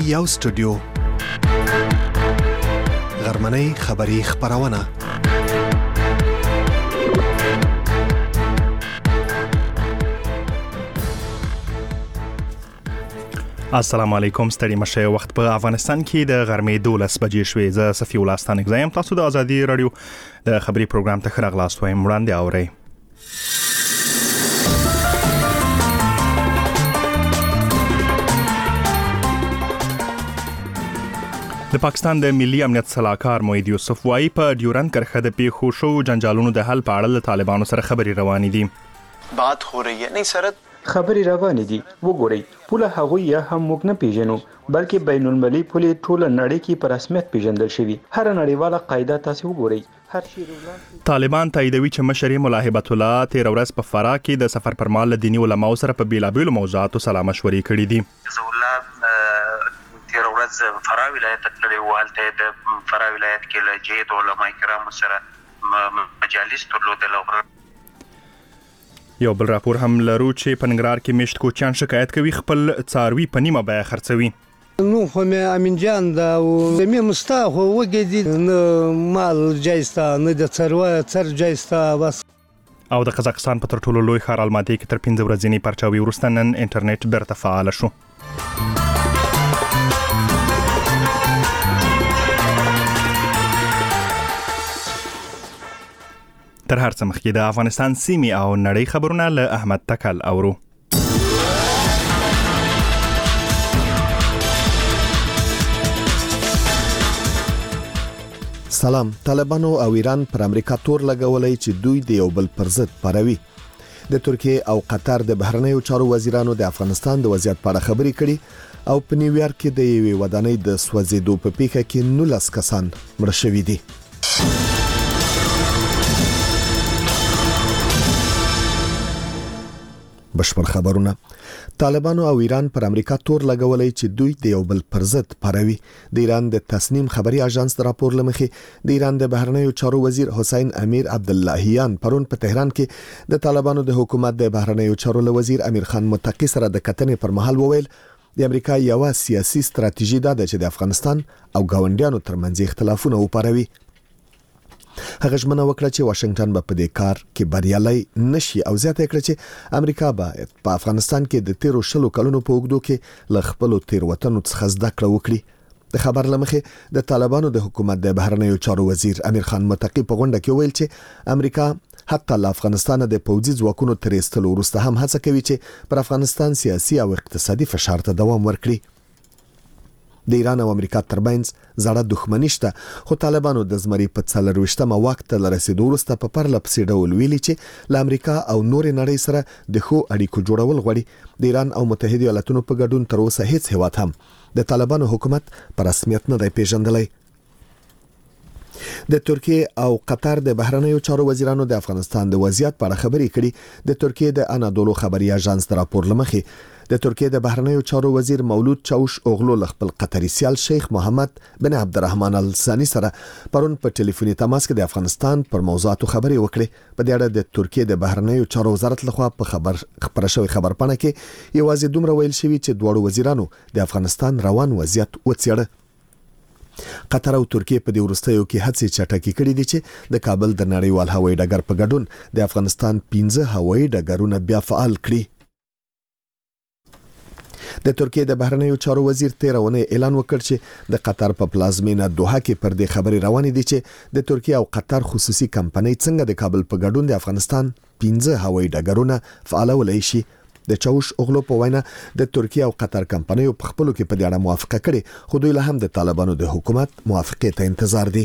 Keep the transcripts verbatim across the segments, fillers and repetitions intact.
یو سټوډیو غرمنۍ خبری خبرونه السلام علیکم ستړي مشه وخت په افغانستان کې د غرمې دولس بجې شوې ز صفی الله ستانک زایم تاسو د ازادي رادیو د خبري پروګرام ته خراغلاست وایم وړاندې اورئ د پاکستان د ملي امنیت صلاحکار موحد یوسف وايي په ډیورند کرښه د پیښو شو جنجالونو د حل په اړه د طالبانو سره خبرې روانې دي. بات خو رہی ہے نہیں سره خبرې روانې دي. وګورئ پوله هغه یا هم موږ نه پیژنو بلکې بین المللي پوله ټول نړۍ کې په رسمیت پیژندل شوی. هر نړیواله قاعده تاسو وګورئ. طالبان تاییدوي چې مشر مولا هبت الله تیر ورځ په فراه کې د سفر پر مهال د دیني علماو سره په بیلابیلو موضوعاتو سلا مشورې کړې دي. تیر ورځ فراه ولایت تللی و هلته د فراه ولایت کې له جهاد علماء کرام سره مجالس درلودل. یو بل راپور هم لرو چې په ننګرهار کې مشت کوچیان شکایت کوي خپل څاروي په نیمه بیه خرڅوي. نو خو مې امین جان دا او مې مستاخو وګدي نه مال جایستا نه د څاروي څر جایستا بس. او د قزاقستان په تر ټولو لوی ښار الماتي کې تر پنځه ورځې پرچاوي وروسته نن انټرنیټ بیرته فعال شو. تر هر څه مخکې د افغانستان سیمې او نړۍ خبرونه له احمد تکل اورو. سلام. طالبانو او ایران پر امریکا تور لګولای چې دوی د یو بل پر ضد پاروي. د ترکیه او قطر د بهرنیو چارو وزیرانو د افغانستان د وضعیت په اړه خبرې کړي او په نیویارک کې د یوې ودانۍ د سوځېدو په پیښه کې نولس کسان مړ شوي دي. بشپړ خبرونه. طالبانو او ایران پر امریکا تور لګولای چې دوی د یو بل پر ضد پاروي. د ایران د تصنیم خبري اژانس د راپور لمخې د ایران د بهرنیو چارو وزیر حسین امیر عبداللهیان پرون په تهران کې د طالبانو د حکومت د بهرنیو چارو وزیر امیر خان متقی سره د کتنې پر مهال وویل د امریکا یو سیاسي ستراتیژي ده چې د افغانستان او ګاونډیانو ترمنځ اختلافونه وپاروي. هغه ژمنه وکړه چې واشنگټن به په دې کار کې بریالي نشي او زیاته کړه چې امریکا به په افغانستان کې د تیرو شلو کلونو په اوږدو کې ل خپل تیروتنو څخه زده کړه وکړي. د خبر لمخې د طالبانو د حکومت د بهرنیو چارو وزیر امیر خان متقی په غونډه کې ویل چې امریکا حتی له افغانستان د پوځي ځواکونو تر ایستلو وروسته هم هڅه کوي چې پر افغانستان سیاسي او اقتصادي فشار ته دوام ورکړي. د ایران او امریکا ترمنځ زړه دښمني شته خو طالبانو د زمري په څلرويشتمه وخت ته رسیدو وروسته په پرله پسې ډول ویلي چې له امریکا او نورې نړۍ سره د ښو اړیکو جوړول غواړي. د ایران او متحده ایالاتونو په ګډون تر اوسه هیڅ هیواد هم د طالبانو حکومت په رسمیت نه دی پیژندلی. د ترکیه او قطر د بهرنیو چارو وزیرانو د افغانستان د وضعیت په اړه خبرې کړي. د ترکیه د انادولو خبري اژانس د راپور لمخې د ترکیه د بهرنیو چارو وزیر مولود چاوش اوغلو خپل قطري سیال شیخ محمد بن عبدالرحمن الثانی سره پرون په ټلیفوني تماس کې د افغانستان پر موضوعاتو خبرې وکړي. په دې اړه د ترکیه د بهرنیو چارو وزارت لخوا په خبر خبر شوی خبرپاڼه کې یوازې دومره ویل شوی چې دواړو وزیرانو د افغانستان روان وضعیت وڅېړه. قطر او ترکیه په دې وروستیو کې هڅې چټکې کړې دي چې د کابل د نړیوال هوایي ډګر په ګډون د افغانستان پنځه هوایي ډګرونه بیا فعال کړي. د ترکیه د بهرنیو چارو وزیر تیرونه اعلان وکړ چې د قطر په پلازمینه دوحه کې پر دې خبرې روانې دي چې د ترکیه او قطر خصوصي کمپنۍ څنګه د کابل په ګډون د افغانستان پنځه هوایي ډګرونه فعالولای شي. د چاوش اوغلو په وینا د ترکیه او قطر کمپنیو په خپلو کې په دې اړه موافقه کړې خو دوی له هم د طالبانو د حکومت موافقه ته انتظار دي.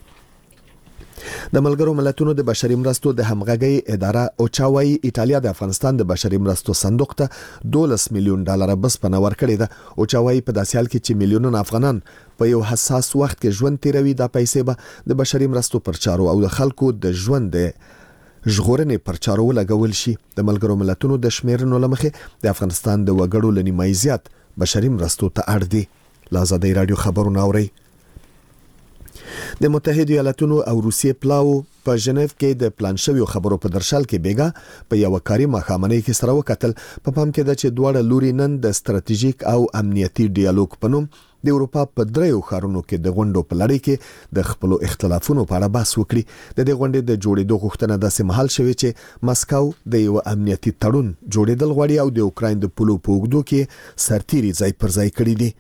د ملګرو ملتونو د بشري مرستو د همغږي اداره اوچاوي ایتالیا د افغانستان د بشري مرستو صندوق ته دولس میلیون ډالر بسپنه ورکړې ده. اوچاوي په داسې حال کې چې میلیونونه افغانان په یو حساس وخت کې ژوند تیروي د پیسې به د بشري مرستو پر چارو او د خلکو د ژوند د ژغورنې پر چارو لګول شي. د ملګرو ملتونو د شمیرنو لمخې د افغانستان د وګړو لنیمای زیات بشري مرستو ته اړ دي. لازادي رادیو خبرونه اوري. د متحده ایالاتونو او روسیې پلاو په ژنیف کې د پلان شوی خبرو په درشل کې بیګا په یو کاري مخامنۍ کې سره وکتل. په پام کې د چې دواړه لوري نن د ستراتیژیک او امنیتي ډیالوګ په نوم د اروپا په دریو ښارونو کې د غونډو په لړۍ کې د خپل اختلافونو په اړه بحث وکړي. د دې غونډې د جوړېدو غوښتنه داسې مهال شوې چې مسکو د یو امنیتي تړون جوړېدل غواړي او د اوکراین د پولو په اوږدو کې سرتیري ځای پر ځای کړي دي.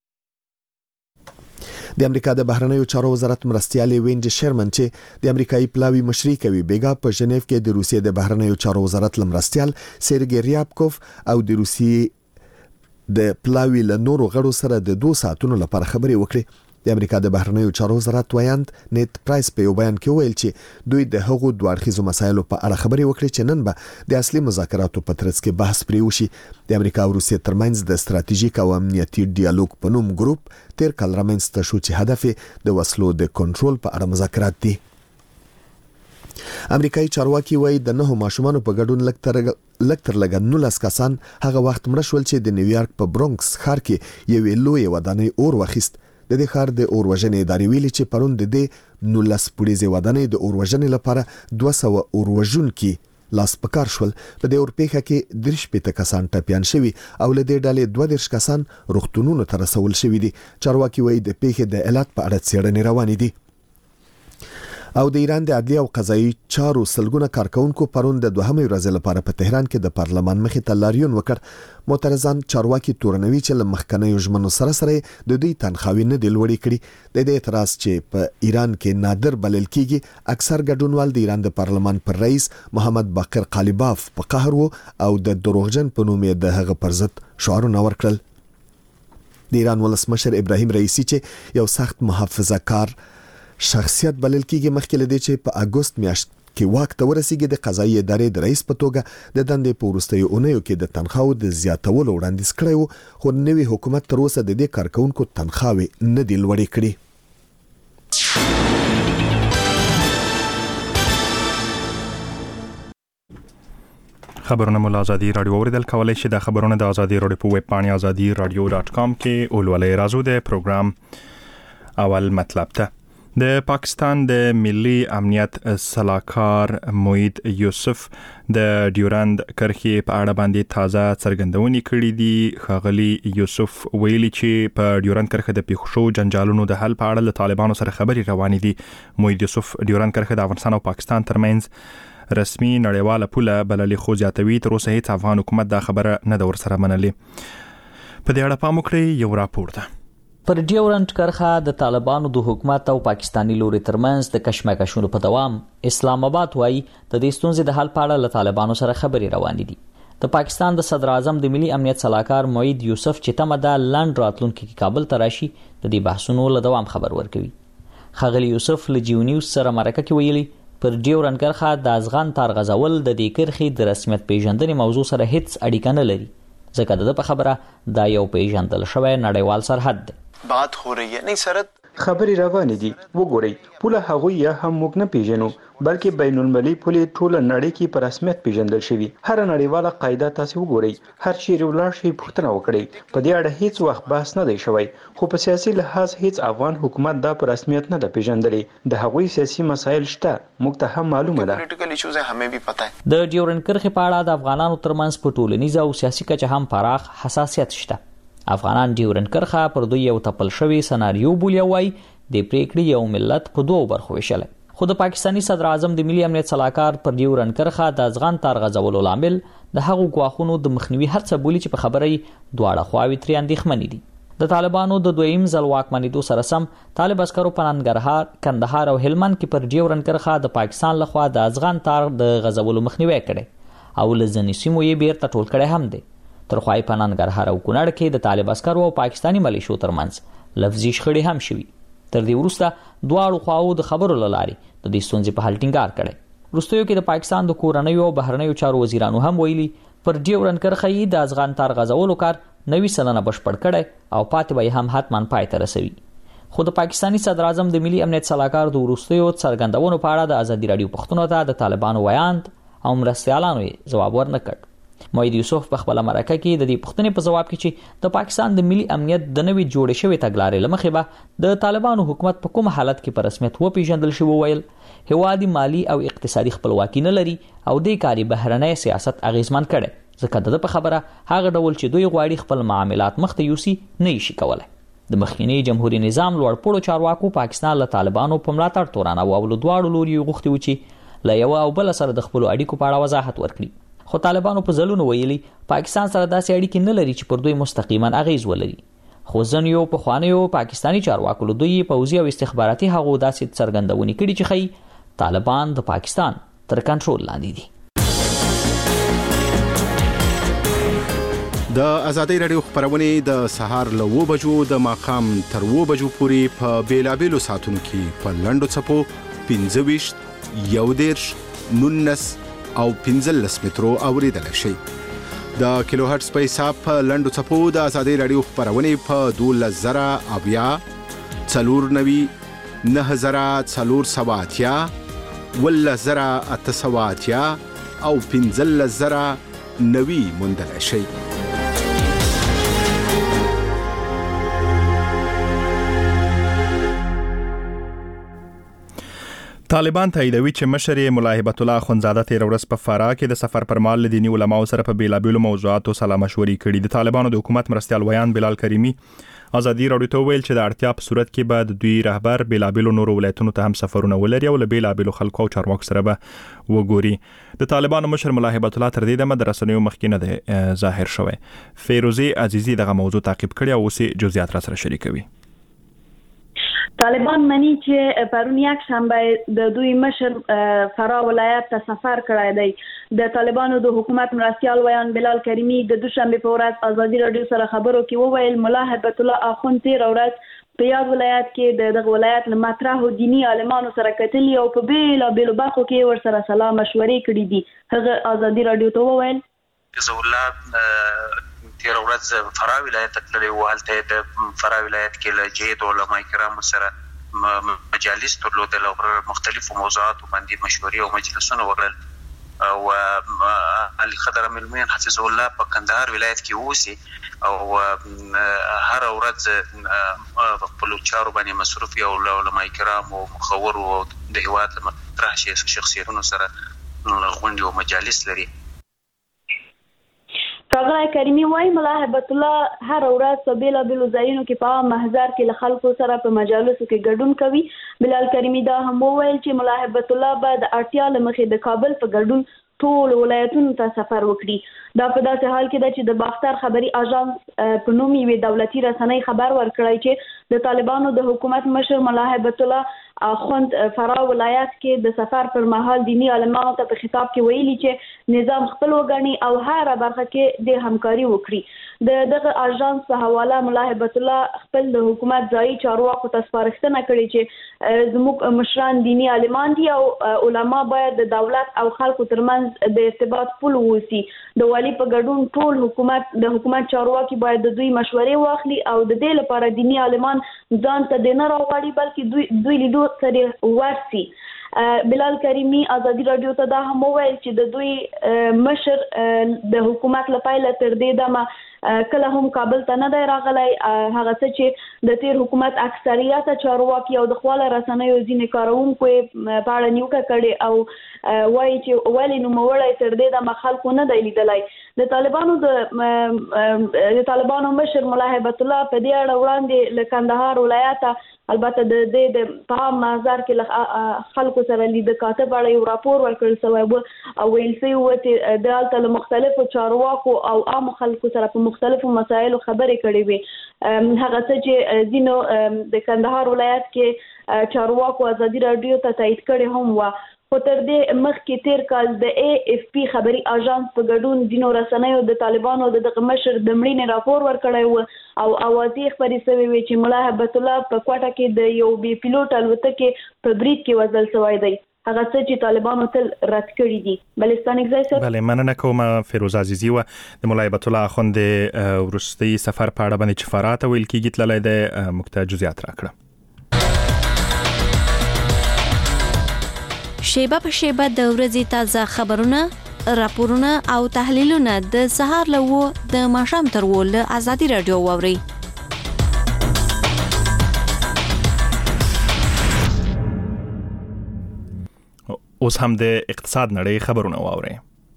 د امریکا د بهرنیو چارو وزارت مرستیال وینډ شرمن چې د امریکایي پلاوی مشري کوي بیګا په ژنیف کې د روسیې د بهرنیو چارو وزارت لمرستیال سرګی ریابکوف او د روسیې د پلاوی له نورو غړو سره د دوه ساعتونو لپاره خبرې وکړي. د امریکا د بهرنیو چارو وزارت وایاند نیت پرایس په یو بیان کې ویل چې دوی د هغو دوه اړخیزو مسایلو په اړه خبرې وکړي چې نن به د اصلي مذاکراتو په ترڅ کې بحث پرې وشي. د امریکا او روسیې ترمنځ د ستراتیژیک او امنیتي ډیالوګ په نوم ګروپ تیر کال رامنځته شو چې هدف د وسلو د کنټرول په اړه مذاکرات دي. امریکایي چارواکي وایي د نهو ماشومانو په ګډون لکتر لکتر لګ نولس کسان هغه وخت مړ شول چې د نیویارک په برونکس ښار کې یو لوی ودانۍ اور وخیست. د دې ښار د اور وژنې ادارې ویلي چې پرون د دې نولس پولیسي ودانۍ د اور وژنې لپاره دوه سوه اور وژونکي لاس پکار شول. په دې اور پیښه کې درش پېته کسان ټپيان شوي او له دې ډلې دوه درش کسان روغتونونو ته رسول شوي دي. چارواکي وایي د پیښې د علت په اړه څېړنې روانې دي. او د ایران د عدلیه او قضایي چارو سلګونه کارکونکو پرون د دوهمې ورځې لپاره په تهران کې د پارلمان مخې ته لاریون وکړ. معترضان چارواکي تورنوي چې له مخکنیو ژمنو سره سره د دوی تنخواوې نه دی لوړې کړي. د دې اعتراض چې په ایران کې نادر بلل کیږي اکثر ګډونوال د ایران د پارلمان پر رئیس محمد باقر قالیباف په قهر وو او د دروغجن په نوم د هغه پر ضد شعارونه ورکړل. د ایران ولسمشر ابراهیم رئیسی چې یو سخت محافظه کار شخصیت بلل کېږي مخکې لدی چې په اگست میاشت کې واک ته ورسیږي د قضایي ادارې د رئیس په توګه د دندې په وروستیو اونیو کې د تنخواو د زیاتولو وړاندیز کړی وو، خو نوی حکومت تر اوسه د دې کارکونکو تنخواوې نه دي لوړې کړې. خبرونه مو له ازادي رادیو اوریدل کولای شي. د خبرونه د ازادي رادیو په ویب پاڼې ازادي رادیو ډاټ کام کې اولولې رازو د پروګرام اول مطلب ته. د پاکستان د ملي امنیت سلاکار موید یوسف د ډیورند کرښې په اړه باندې تازه څرګندونې کړې دي. ښاغلي یوسف ویلي چې په ډیورند کرښه د پیښو شو جنجالونو د حل په اړه له طالبانو سره خبرې روانې دي. موید یوسف ډیورند کرښه د افغانستان او پاکستان ترمنځ رسمي نړیواله پوله بللې، خو زیاتوي تر اوسه هیڅ افغان حکومت دا خبره نه ده ورسره منلې. په دې اړه پام وکړئ، یو راپور ده. پر ډیورند کرښه د طالبانو د حکومت او پاکستانی لوري ترمنځ د کشمکشونو په دوام اسلام آباد وایي د دې ستونزې د حل په اړه له طالبانو سره خبرې روانې دي. د پاکستان د صدر اعظم د ملي امنیت سلاکار موید یوسف چې تمه ده لند راتلونکي کې کابل ته راشي، د دې بحثونو له دوام خبر ورکوي. ښاغلي یوسف له جیو نیوز سره مرکه کې ویلي پر ډیورند کرښه د افغان تار غزول د دې کرښې د رسمیت پیژندنې موضوع سره هیڅ اړیکه نه لري، ځکه د په خبره دا یو پیژندل شوی نړیوال سرحد دی. बात हो रही है नहीं सरहद خبرې روانې دي. وګورئ، پوله هغوی یا هم موږ نه پیژنو، بلکې بین المللي پولې ټوله نړۍ کې په رسمیت پیژندل شوي. هر نړیواله قاعده تاسو وګورئ، هر چیرې ولاړ شئ پوښتنه وکړئ. په دې اړه هیڅ وخت بحث نه دی شوی، خو په سیاسي لحاظ هیڅ افغان حکومت دا په رسمیت نه ده پیژندلی. د هغوی سیاسي مسایل شته، موږ ته هم معلومه ده. پولیټیکل ایشوز همیں بھی پتہ ہے. د ډیورند کرښې په اړه د افغانانو ترمنځ په ټولنیز او سیاسي کچه هم پراخ حساسیت شته. افغانان ډیورند کرښه پر دوی یو تپل شوی سناریو بولي او وايي د پریکړې یو ملت په دوه برخو ویشل. خو د پاکستانی صدر اعظم د ملي امنیت سلاکار پر ډیورند کرښه د افغان تار غزولو لامل د هغو ګواښونو د مخنیوي هڅه بولي چې په خبره یې دواړه خواوې ترې اندېښمنې دي. د طالبانو د دویم ځل واکمنېدو سره سم طالب عسکرو په ننګرهار، کندهار او هلمند کې پر ډیورند کرښه د پاکستان لخوا د افغان تار د غزولو مخنیوي کړي او له ځینې سیمو یې بیرته ټول کړی هم دی. تر خوای په ننګرهار او کونړ کې د طالب عسکرو او پاکستانی ملیشو ترمنځ لفظي شخړې هم شوي. تر دې وروسته دواړو خواو د خبرو له لارې د دې ستونزې په حل ټینګار کړی. وروستیو کې د پاکستان د کورنیو او بهرنیو چارو وزیرانو هم ویلي پر ډیورند کرښه یې د افغان تار غزولو کار نوي سلنه بشپړ کړی او پاتې به هم حتما پای ته رسوي. خو د پاکستانی صدر اعظم د ملي امنیت سلاکار د وروستیو څرګندونو په اړه د ازادي رادیو پښتون ته د طالبانو ویاند او مرستیالانو ځواب ورنکړ. موید یوسف په خپل مرکه کې د دې پوښتنې په جواب کې چې د پاکستان د ملي امنیت د نوي جوړ شوی تګلارې لمخې به د طالبانو حکومت په کوم حالت کې په رسمیت وپیژندل شو ویل هوادي مالی او اقتصادي خپلواکي نه لري او د کاري بهرنۍ سیاست اغیزمن کړي ځکه د په خبره هغه ډول چې دوی غواړي خپل معاملات مخته یوسي نه شي کولای. د مخکینی جمهوریت نظام لوړ پوړو چارواکو پاکستان له طالبانو په ملاتړ تورانه او له دواړو لوري غوښتي و چې له یو او بل سره د خپل اړیکو په اړه وضاحت ورکړي. خو طالبانو په ځلونو ویلي پاکستان سره داسې اړیکې نه لري چې پر دوی مستقیما اغیز ولري. خو ځینو په خوانیو پاکستانی چارواکو له دوی پوځي او استخباراتي هغو داسې څرګندونې کړي چې خي طالبان د پاکستان تر کنټرول لاندې دي. د ازادي رادیو خبرونه د سهار له و بجو د ماقام تر و بجو پورې په بیلابېلو ساعتونو کې په لنډو څپو پنځه ویشت یو دیرش نونس او پنځلس مترو اوریدل شي. د کیلو هرتز په حساب په لنډو څپو د ازادي رادیو خبرونه په دولس زره اویا څلور نوي نه زره څلور سوه اتیا ولس زره اته سوه اتیا او پنځلس زره نوي موندل شي. طالبان تاییدوي چې مشر مولا هبت الله اخوندزاده تیر ورځ په فراه کې د سفر پر مهال د دیني علماو سره په بیلابېلو موضوعاتو سلا مشورې کړي. د طالبانو د حکومت مرستیال ویان بلال کریمي ازادي رادیو ته ویل چې د اړتیا په صورت کې به د دوی رهبر بیلابېلو نورو ولایتونو ته هم سفرونه ولري او له بیلابېلو خلکو او چارواکو سره به وګوري. د طالبانو مشر مولا هبت الله تر دې دمه د رسنیو مخکې نه دی ظاهر شوی. فیروزي عزیزي دغه موضوع تعقیب کړي او اوس جزئیات را سره شریکوي. طالبان مني چې پرون یک شنبه د دوی مشر فراه ولایت ته سفر کړی دی. د طالبانو د حکومت مرستیال ویان بلال کریمي د دوشنبه په ورځ ازادي رادیو سره خبرو کې وویل مولا هبت الله اخوند تیر ورځ په یاد ولایت کې د دغه ولایت له مطرح دینی عالمانو سره کتلی او په بیلابېلو برخو کې ورسره سلا مشورې کړې دي. هغه ازادي رادیو ته وویل تیر ورځ فراه ولایت ته تللی و. هلته د فراه ولایت کې له جید علماء کرامو سره مجالس درلودل او مختلفو موضوعاتو باندې مشورې او مجلسونه وکړل. او علي خضر الملمین حفظه الله په کندهار ولایت کې اوسي او هر ورځ په خپلو چارو باندې مصروف او علماء کرام او مخور او د هیواد مطرح شخصیتونو سره غونډې او مجالس لري. ښاغلی کریمي وایي مولا هبت الله هر ورځ په بیلابېلو ځایونو کې په عام محضر کې له خلکو سره په مجالسو کې ګډون کوي. بلال کریمي دا هم وویل چې مولا هبت الله به د اړتیا له مخې د کابل په ګډون ټول ولایتونو ته سفر وکړي. دا په داسې حال کې ده چې د باختر خبري اژانس په نوم یوې دولتي رسنۍ خبر ورکړی چې د طالبانو د حکومت مشر مولا هبت الله اخوند فراه ولایت کې د سفر پر مهال دینی علماو ته په خطاب کې ویلي چې نظام خپل وګڼي او هر برخه کې د همکاري وکړي. د دغه اژانس په حواله مولا هبت الله خپل د حکومت ځایي چارواکو ته سپارښتنه کړې چې زموږ مشران دینی عالمان دي او علما باید د دولت او خلکو ترمنځ د ارتباط پل ووسي. د والی په ګډون ټول حکومت د حکومت چارواکي باید د دوی مشورې واخلي او د دې لپاره دینی عالمان ځان ته د نه راوړي بلکې دوی دوی لیدو سره ورسي. بلال کریمي ازادي رادیو ته دا هم وویل چې د دوی مشر د حکومت لپاره تر دې دمه کله هم کابل ته نه دی راغلی. هغه څه چې د تیر حکومت اکثریت چارواکي او د خواله رسنیو ځینې کارونکو په اړه نیوکه کړې او وایي چې ولې نوموړی تر دې دمه خلکو نه دی لیدلی. د طالبانو د د طالبانو مشر مولا هبت الله په دې اړه وړاندې له کندهار ولایته البته د دې د په عام محضر کې له خلکو سره لید کاته په اړه یو راپور ورکړل شوی و او ویل شوي و چې دلته له مختلفو چارواکو او عامو خلکو سره په مختلفو مسایلو خبرې کړې وي. هغه څه چې ځینو د کندهار ولایت کې چارواکو ازادي رادیو ته تایید کړی هم و. خو تر دې مخکې تیر کال د ای اف پی خبري اژانس په ګډون ځینو رسنیو د طالبانو د دغه مشر د مړینې راپور ورکړی و او اوازې خپرې شوې وې چې مولا هبت الله په کوټه کې د یو بې پیلوټ الوتکې په برید کې وژل شوی دی. هغه څه چې طالبانو تل رد کړی دي. بلستان اگزایسر بله مننه کوم فیروز عزیزی و د مولا هبت الله اخوند ورستي سفر په اړه باندې چې فراه ته ویل کېږي تللی دی موږ جزئیات راکړه. شیبه په شیبه د ورځې تازه خبرونه راپورونه او تحلیلونه د سهار له و د ماښام تر و له ازادي رادیو واوري. اوس هم د اقتصاد نړۍ خبرونه واوري.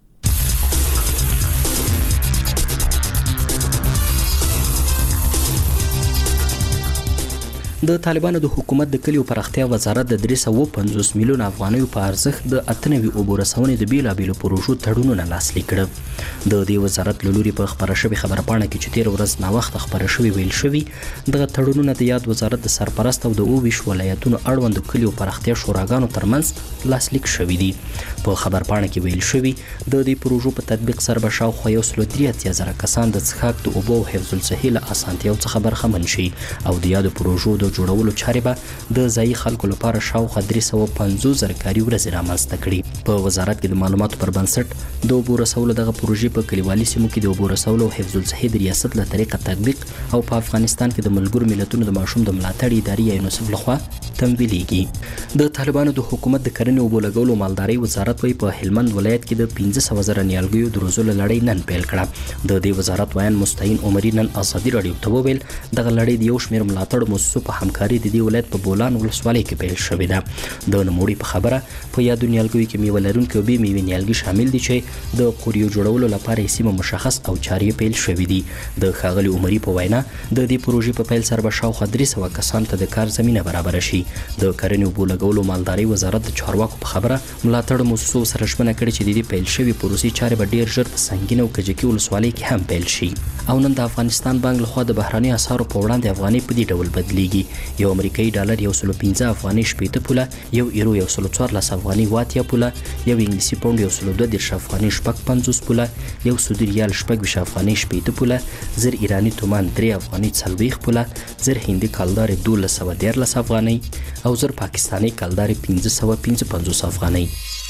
د طالبانو د حکومت د کلیو پراختیا وزارت د درې سوه پنځوس میلیون افغانیو په ارزښت د اته نوي اوبو رسونې د بیلابیلو پروژو تړونونه لاسلیک کړل. د دې وزارت له لوري په خبره شوې خبره پاڼه کې چې تیر ورځ ناوخته خبره شوې ویل شوې دغه تړونونه د یاد وزارت د سرپرست او د اوه ویشت ولایتونو اړوند کلیو پراختیا شوراګانو ترمنځ لاسلیک شوې دي. په خبر پاڼه کې ویل شوې د دې پروژو په تطبیق سره به شاوخوا یو سل درې اتیا زره کسان د څښاک د اوبو او حفظ الصحې له اسانتیاو څخه برخمن شي او د یادو پروژو د جوړولو چارې به د ځایي خلکو لپاره شاوخوا درې سوه پنځوس زره کاري ورځې رامنځته کړي. په وزارت کې د معلوماتو پر بنسټ د اوبو رسولو دغه پروژې په کلیوالي سیمو کې د اوبو رسولو او حفظ الصحې د ریاست له طریقه تطبیق او په افغانستان کې د ملګرو ملتونو د ماشوم د ملاتړ ادارې یا یونیسف لخوا تمویلېږي. د طالبانو د حکومت د کرنې اوبو لګولو مالدارۍ وزارت وايي په هلمند ولایت کې د پنځه سوه زره نیالګیو د روزلو لړۍ نن پیل کړه. د دې وزارت وایي مستعین عمري نن ازادي رادیو ته وویل دغه لړۍ د یو شمېر ملاتړ مؤسسو په همکاري د دې ولایت په بولان ولسوالۍ کې پیل شوې ده. د نوموړي په خبره په یادو نیالګیو کې میوه لرونکي او بې میوې نیالګي شامل دي چې د قوریو جوړولو لپاره یې سیمه مشخص او چارې پیل شوې دي. د ښاغلي عمري په وینا د دې پروژې په پیل سره به شاوخوا درې سوه کسانو ته د کار زمینه برابره شي. د کرنې اوبو لګولو مالدارۍ وزارت د چارواکو په خبره ملاتړ مؤسسو سره ژمنه کړې چې د دې پیل شوي پروسې چارې به ډېر ژر په سنګین او کجکي ولسوالۍ کې هم پیل شي. او نن د افغانستان بانک لخوا د بهراني اسعارو په وړاندې افغانۍ په دې ډول بدلیږي. یو امریکایي ډالر یو سل پنځه افغانۍ شپېته پوله، یو ایرو یو سل څوارلس افغانۍ اوه اتیا پوله، یو انګلیسي پاونډ یو سل دوه دېرش افغانۍ شپږ پنځوس پوله، یو سعودي ریال شپږ ویشت افغانۍ شپېته پوله، زر ایراني تومان درې افغانۍ څلوېښت پوله، زر هندي کلدارې دولس سوه دیارلس افغانۍ او زر پاکستاني کلدارې پنځه سوه پنځه پنځوس افغانۍ.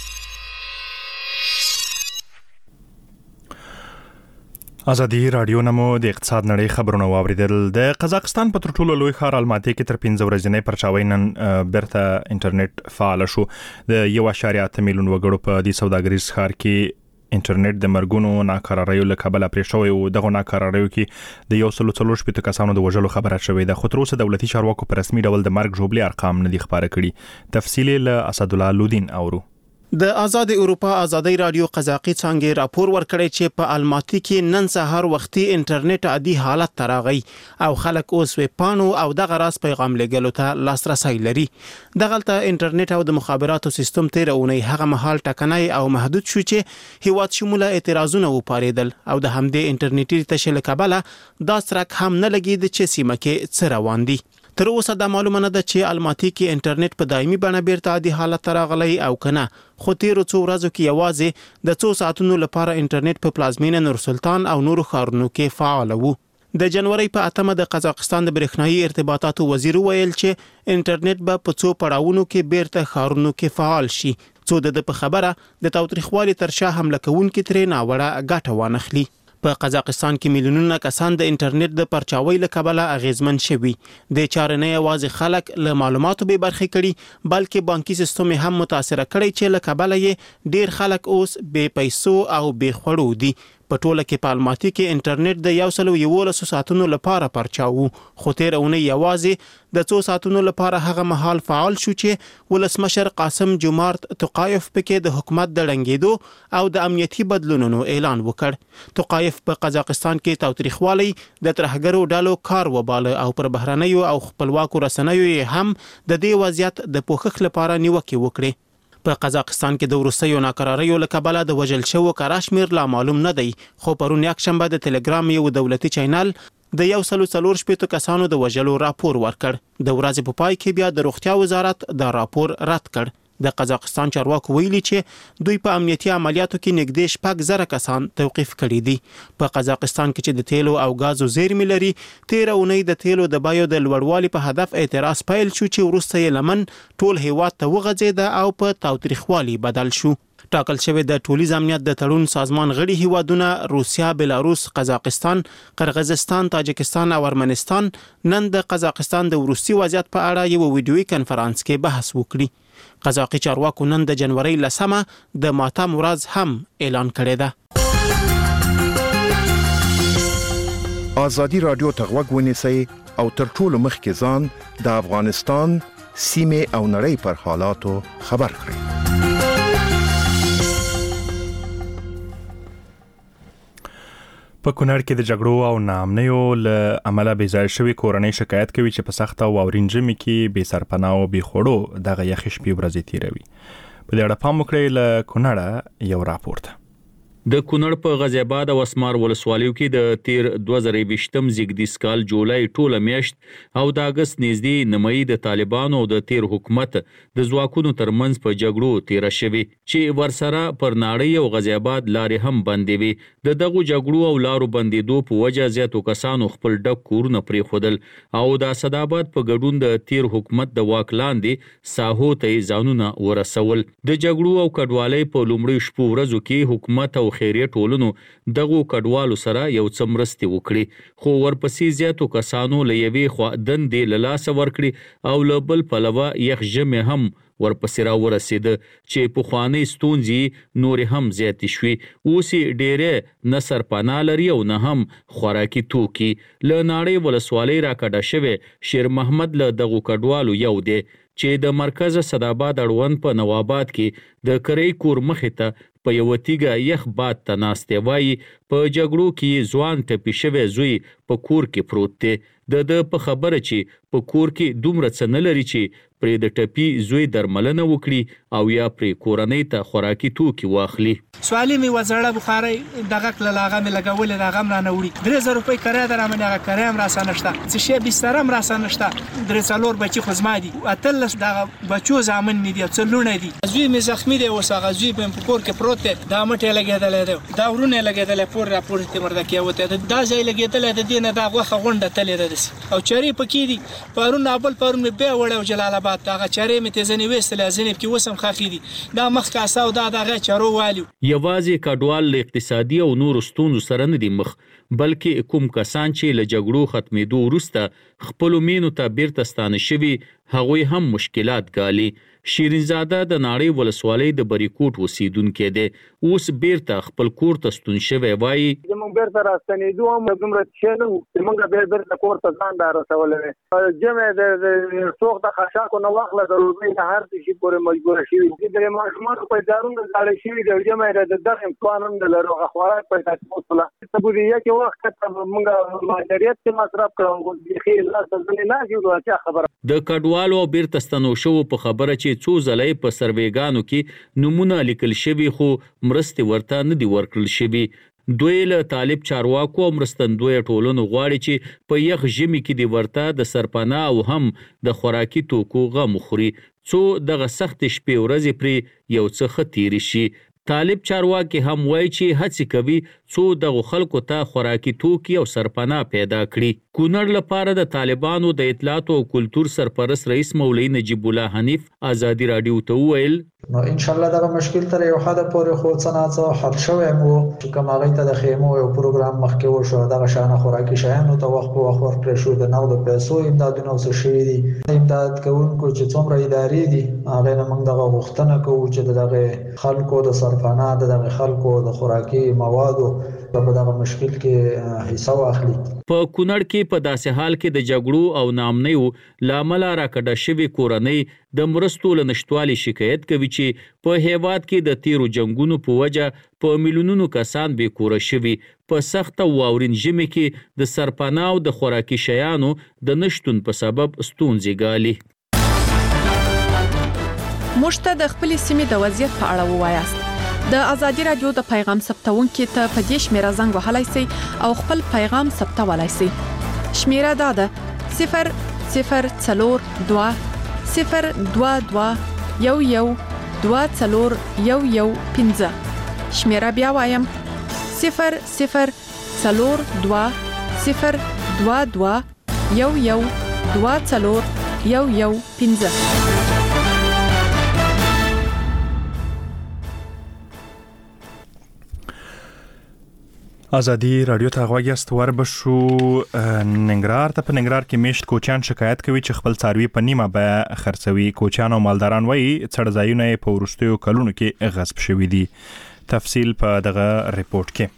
ازادي رادیو نمو د اقتصاد نړۍ خبرونه واوریدل. د قزاقستان په تر ټولو لوی ښار الماتي کې تر پنځه ورځې پرچاوي نن برته انټرنیټ فعال شو. د یو اشاریه اته میلیون وګړو په دې سوداګریز ښار کې انټرنیټ د مرګونو ناکراریو له کبله پرې شوی او دغه ناکراریو کې د یو سل څلور شپېته کسانو د وژلو خبره شوې ده. خو تر اوسه دولتي چارواکو په رسمي ډول د مرګ ژوبلې ارقام نه دي خبره کړي. تفصیل له اسدالله لودین اورو. د آزاد اروپا آزادی رادیو قزاقي څانګې راپور ورکړی چې په الماتي کې نن سهار وختي انټرنیټ عادي حالت ته راغی او خلک اوس ویبپاڼو او دغه راز پیغام لګلو ته لاسرسی لري. دغلته انټرنیټ او د مخابراتو سیستم تیر اونۍ هغه مهال ټکنۍ او محدود شو چې هیواد شموله اعتراضونه وپاریدل او د همدې انټرنیټي تشل کبله دا سرک هم نه لګید چې سیمه کې څه روان دي. تر اوسه دا معلومه نه ده چې الماتي کې انټرنیټ په دایمي بڼه بیرته عادي حالت ته راغلی او کنه. خو تیرو څو ورځو کې یوازې د څو ساعتونو لپاره انټرنیټ په پلازمینه نورسلطان او نورو ښارونو کې فعال وو. د جنوري په اتمه د قزاقستان د برېښنایي ارتباطاتو وزیر ویل چې انټرنیټ به په څو پړاوونو کې بیرته ښارونو کې فعال شي څو د په خبره د تاوتریخوالي تر شا حمله کوونکي ترې ناوړه ګټه وانخلي. په قزاقستان کې میلیونونه کسان د انټرنیټ د پرچاوي له کبله اغیزمن شوي. د چارې نه یوازې خلک له معلوماتو به برخې کړي بلکې بانکي سیستم هم متاثر کړي چې له کبله یې ډیر خلک اوس بې پیسو او بې خوړو دي. په ټوله کې په الماتي کې انټرنیټ د یو سل یوولس ساعتونو لپاره پرچاو خو تیر اونۍ یوازې د څو ساعتونو لپاره هغه مهال فعال شو چې ولسمشر قاسم جمارت توقایف پکې د حکومت د ړنګېدو او د امنیتي بدلونونو اعلان وکړ. توقایف په قزاقستان کې تاوتریخوالي د ترهګرو ډلو کار وباله او پر بهرنیو او خپلواکو رسنیو هم د دې وضعیت د پوښښ لپاره نیوکې وکړي. په قزاقستان کې د وروستیو ناکراریو له کبله د وژل شوو کره شمېر لا معلوم نه دی خو پرون یکشنبه د ټلګرام یو دولتي چینل د یو سل څلور شپېته کسانو د وژلو راپور ورکړ. د ورځې په پای کې بیا د روغتیا وزارت دا راپور رد کړ. د قزاقستان چارواکو ویلي چې دوی په امنیتي عملیاتو کې نږدې شپږ زره کسان توقیف کړي دي. په قزاقستان کې چې د تیلو او غازو زیرمې لري تیر اونۍ د تیلو د بیو د لوړوالي په هدف اعتراض پیل شو چې وروسته یې لمن ټول هیواد ته وغځېده او په تاوتریخوالي بدل شو. ټاکل شوی د ټولیز امنیت د تړون سازمان غړي هیوادونه روسیا، بلاروس، قزاقستان، قرغیزستان، تاجکستان او ارمنستان نن د قزاقستان د وروستي وضعیت په اړه یو ویډیوي کنفرانس کې بحث وکړي. قزاقي چارواکو نن د جنوري لسمه د ماتم ورځ هم اعلان کړی ده. آزادي رادیو ته غوږ ونیسئ او تر ټولو مخکې ځان د افغانستان سیمې او نړۍ پر حالاتو خبر کړئ. په کونړ کې د جګړو او ناامنیو له امله بې ځایه شوي کورنۍ شکایت کوي چې په سخته او واورین ژمي کې بې سرپناه او بې خوړو دغه یخې شپې ورځې تیروي. په دې اړه پام وکړئ. له کونړه یو راپور ده. د کونړ په غازی آباد او اسمار ولسوالیو کې د تیر دوه زره بیشتم زیږدیز کال جولای ټوله میاشت او د اگست نږدې نیمایي د طالبانو او د تیر حکومت د ځواکونو ترمنځ په جګړو تیر شوي چې ورسره پر ناړۍ او غازی آباد لارې هم بندې وي. د دغو جګړو او لارو بندېدو په وجه زیاتو کسانو خپل ډک کورونه پرېښودل او د اسداباد په ګډون د تیر حکومت د واک لاندې ساحو ته ځانونه ورسول. د جګړو او کډوالۍ په لومړیو شپو ورځو کې حکومت او خیریه ټولنو دغو کډوالو سره یو څه مرستې وکړي، خو ورپسې زیاتو کسانو له یوې خوا دندې له لاسه ورکړي او له بل پلوه یخ ژمي هم ورپسې را ورسېده چې پخوانۍ ستونزې نورې هم زیاتې شوې. اوس یې ډېرې نه سرپناه لري او نه هم خوراکي توکي. له ناړۍ ولسوالۍ راکډه شوی شیر محمد له دغو کډوالو یو دی چې د مرکز صداباد اړوند په نواباد کې د کرۍ کور مخې ته په یو تیګه یخ باد ته ناسته وایي په جګړو کې ځوان ټپي شوی زوی په کور کې پروت دی. د د په خبره چې په کور کې دومره څه نه لري چې پرې د ټپي زوی درملنه وکړي او یا پرې کورنۍ ته خوراکي توکي واخلي. سوالي می وزړه بخاري دغه کلاغه می لګول دغه هم نه وړي. درې زره روپۍ کرایه درامه هغه کرایه هم راسه نشته. څه شی بستر هم راسه نشته. درې څلور بچي خزما دي. اتل دغه بچو زامن نه دي څلونه دي. زوی می زخمی دی اوس هغه زوی په کور کې پروت دی. دا مټه لګیدل دی. دا ورونه لګیدل پور راپور ته مرده کېوته. دا ځای لګیدل د دینه دا غوخه غونډه تلې ده او چری پکې دي. پرون ابل پرون می به وړو جلال آباد هغه چری می تزنی وستل ازنیب کې وسم خاخې دي. دا مخ کاسه او دا دغه چرو والو. یوازې کډوال له اقتصادي او نور ستونزو سره نه دي مخ، بلکې کوم کسان چې له جګړو ختمېدو وروسته خپل مینو ته بیرته ستانه شوي هغوی هم مشکلات ګالي. شیرینزاده د ناړۍ ولسوالۍ د بریکوټ اوسیدونکی دی. اوس بیرته خپل کور ته ستون شوی وایي زموږ بیرته راستنېدو هم دومره ښه نه وو. زموږ بیرته کور ته ځان را رسولی دی. جمع د څوک د خاشاکو نه واخله د روزۍ نه هر څه شي پورې مجبوره شوي. د ماشومانو په ادارونو زاړه شوي دي او جمع د دغه امکان هم نه لرو. هغه خوراک پیدا کوله ته بودیجه کې وخت ته موږ ماجریت کې مصرف کړو. بیخي لاس ځنې نه جوړه چا خبره. د کډوالو او بیرته ستنو شوو په خبره چې څو ځلې په سروېګانو کې نمونه لیکل شوي خو مرستې ورته نه دي ورکړل شوي. دوی له طالب چارواکو او مرستندوی ټولنو غواړي چې په یخ ژمي کې دی ورته د سرپناه او هم د خوراکي توکو غم خوري څو دغه سخت شپې ورځې پرې یو څه ختیری شي. طالب چارواکي هم وایي چې هڅې کوي څو دغه خلکو ته خوراکي توکي او سرپناه پیدا کړي. کونړ لپاره د طالبانو د اطلاعات او کلتور سرپرست رئیس مولوی نجیب الله حنیف آزادي رادیو ته وویل نو ان شاء الله دا مشکل تر یو حد پورې خو څنګه حل شوی مو چې کوم هغه ته د خیمو یو پروګرام مخکې وشو دغه شانه خوراکي شیانو ته وخت په وخت ورکړل شو. د نو د پیسو امدادونه اوس شوي دي. امداد کوونکو چې څومره ادارې دي هغه نه موږ دغه غوښتنه کوو چې دغه خلکو د سرپناه دغه خلکو د خوراکي موادو په دغه مشکل کې حصہ واخلي. په کونړ کې په داسې حال کې د جګړو او ناامنیو لامل راکډه شوی کورنۍ د مرستو له نشټوالي شکایت کوي چې په هیواد کې د تیرو جنگونو په وجه په میلیونونو کسان بې کوره شوي. په سخت او واورین ژمي کې د سرپناه او د خوراکي شیانو د نشټون په سبب ستونزې ګالي. موږ ته د خپلې سیمې د وضعیت په اړه ووایاست. د ازادي رادیو د پیغام ثبتونکو ته په دې شمیره زنګ وهلای شئ او خپل پیغام ثبتولای شئ. شمیره دا ده صفر صفر څلور دوه صفر دوه دوه یو یو دوه څلور یو یو پنځه. شمیره بیا وایم صفر صفر څلور دوه صفر دوه دوه یو یو دوه څلور یو یو پنځه. ازادي رادیو ته غوږی است ور بشو ننګرهار ته په ننګرهار کې میشت کوچیان شکایت کوي چې خپل څاروي په نیمه به خرڅوي. کوچیان او مالداران وایي څړځایونه په وروستیو کلونو کې غصب شوي دي. تفصیل په دغه ریپورت کې.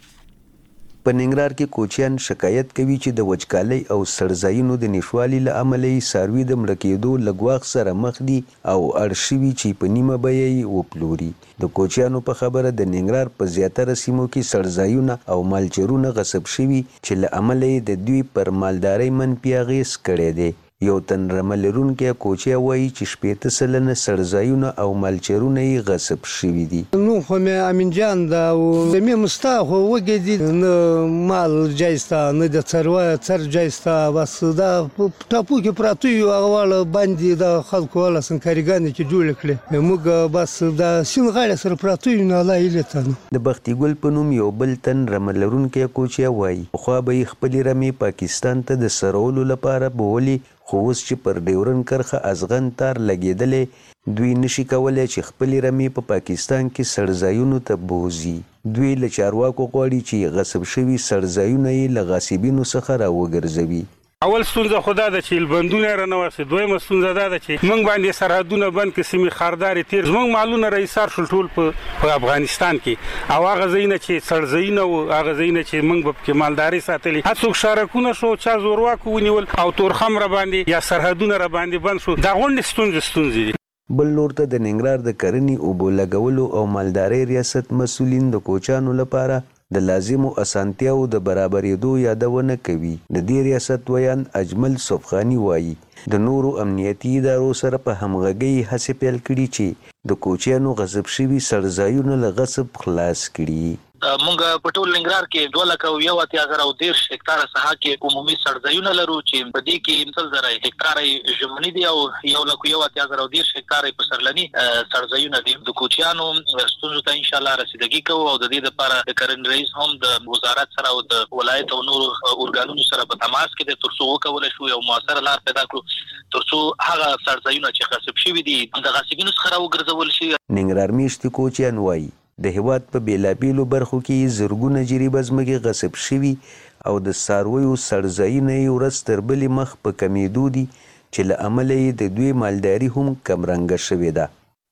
په ننګرهار کې کوچیان شکایت کوي چې د وچکالۍ او سړځایونو د نشوالي له امله یې څاروي د مړه کېدو له ګواښ سره مخ دي او اړ شوي چې په نیمه بیه یې وپلوري. د کوچیانو په خبره د ننګرهار په زیاتره سیمو کې سړځایونه او مالچرونه غصب شوي چې له امله یې د دوی پر مالدارۍ منفي اغېز کړی دی. یو تن رمه لرونکی کوچی وایي چې شپېته سلنه سړځایونه او مالچرونه یې غصب شوي دي. نو خو مې امین جان دا او د مې مستا خو وګدي نه مال جایستا نه د څروي څر جایستا بس دا ټاپو کې پراته یو هغه باندې د خلکو ولا سنکارګان چې جوړ کړي موږ بس دا سین غاړه سره پراته یو نه لایلته. د بختي ګل په نوم یو بل تن رمه لرونکی کوچی وایي خو به خپل رمي پاکستان ته د سرولو لپاره بولي، خو اوس چې پر ډیورن کرخه ازغن تار لګېدلې دوی نشي کولی چې خپل رمې په پا پاکستان کې سړځایونو ته بوزي. دوی له چارواکو غواړي چې غصب شوي سړځایونه یې له غاصبینو څخه راوګرځوي. اول ستونزه خدا ده چې بندونه رانواسي، دویمه ستونزه ده چې موږ باندې سرحدونه بند کې سیمې خاردارې تیر زموږ مالونه رئیسار شول ټول په افغانستان کې او هغه ځایونه چې سړځایونه وو هغه ځایونه چې موږ به پکې مالداري ساتلي هر څوک شارکونه شو چا زورواکو ونیول او تورخم را باندې یا سرحدونه را باندې بند شو. دا غونډې ستونزې ستونزې دي. بل نور ته د ننګرهار د کرنې اوبو لګولو او مالدارۍ ریاست مسؤلین د کوچیانو لپاره د لازمو اسانتیاو د برابرېدو یادونه کوي. د دې ریاست ویان اجمل صفخانی وایي د نورو امنیتي ادارو سره په همغږۍ هڅې پیل کړي چې د کوچیانو غصب شوي سړځایونه له غصب خلاص کړي. مونږ په ټول ننګرهار کې دوه لکه او یو اتیا زره او دېرش هکتاره ساحه کې عمومي سړځایونه لرو چې په دې کې سل زره هکتاره ژمني دي او یو لکه یو اتیا زره او دېرش هکتاره پسرلني سړځایونه دي. د کوچیانو ستونزو ته ان شاء الله رسیدګي کوو او د دې لپاره د کرنې رئیس هم د وزارت سره او د ولایت او نورو اورګانونو سره په تماس کې دي ترڅو وکولای شو یو موثره لار پیدا کړو ترڅو هغه سړځایونه چې غصب شوي دي د غاصبینو څخه راوګرځول شي. ننګرهار میشتي کوچیان وایي د هیواد په بیلابیلو برخو کې زرګونه جریبه ځمکې غصب شوي او د څارویو سړځایونه یې ورځ تر بلې مخ په کمیدو دي چې له امله یې د دوی مالداري هم کمرنګه شوې ده.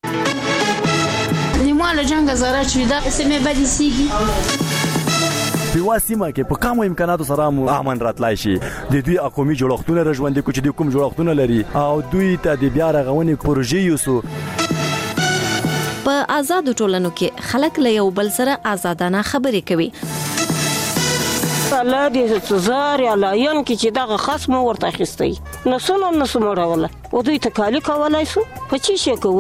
نیمه له جنګه زاره چې دا سیمې بدې سیږي په وا سیمه کې په کومو امکاناتو سره مو امن راتلای شي. د دوی اقومي جوړښتونه رژوندي کوچ دي کوم جوړښتونه لري او دوی ته د بیا رغونې پروژې یوسو. په آزادو ټولنو کې خلک له یو بل سره آزادانه خبرې کوي. الله دې زار یا لاین کې چې دغه خصم ورته اخیستی نو څونه نو سموړوله او دوی ته کالی کولای سو په چی شي کوو.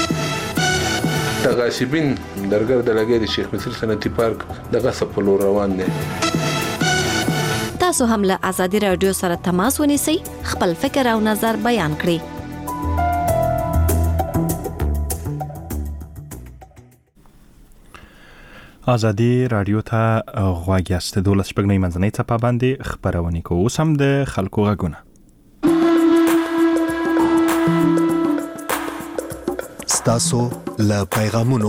د غاصبین درګر د لګي د شیخ مصر صنعتي پارک د غصب په لور روان دي. تاسو هم له آزادي رادیو سره تماس ونیسئ، خپل فکر او نظر بیان کړئ. آزادي رادیو ته غوږ یاست. دولس شپږ منځنۍ څپه باندې خبرونه کوو. اوس هم د خلکو غږونه. ستاسو له پیغامونو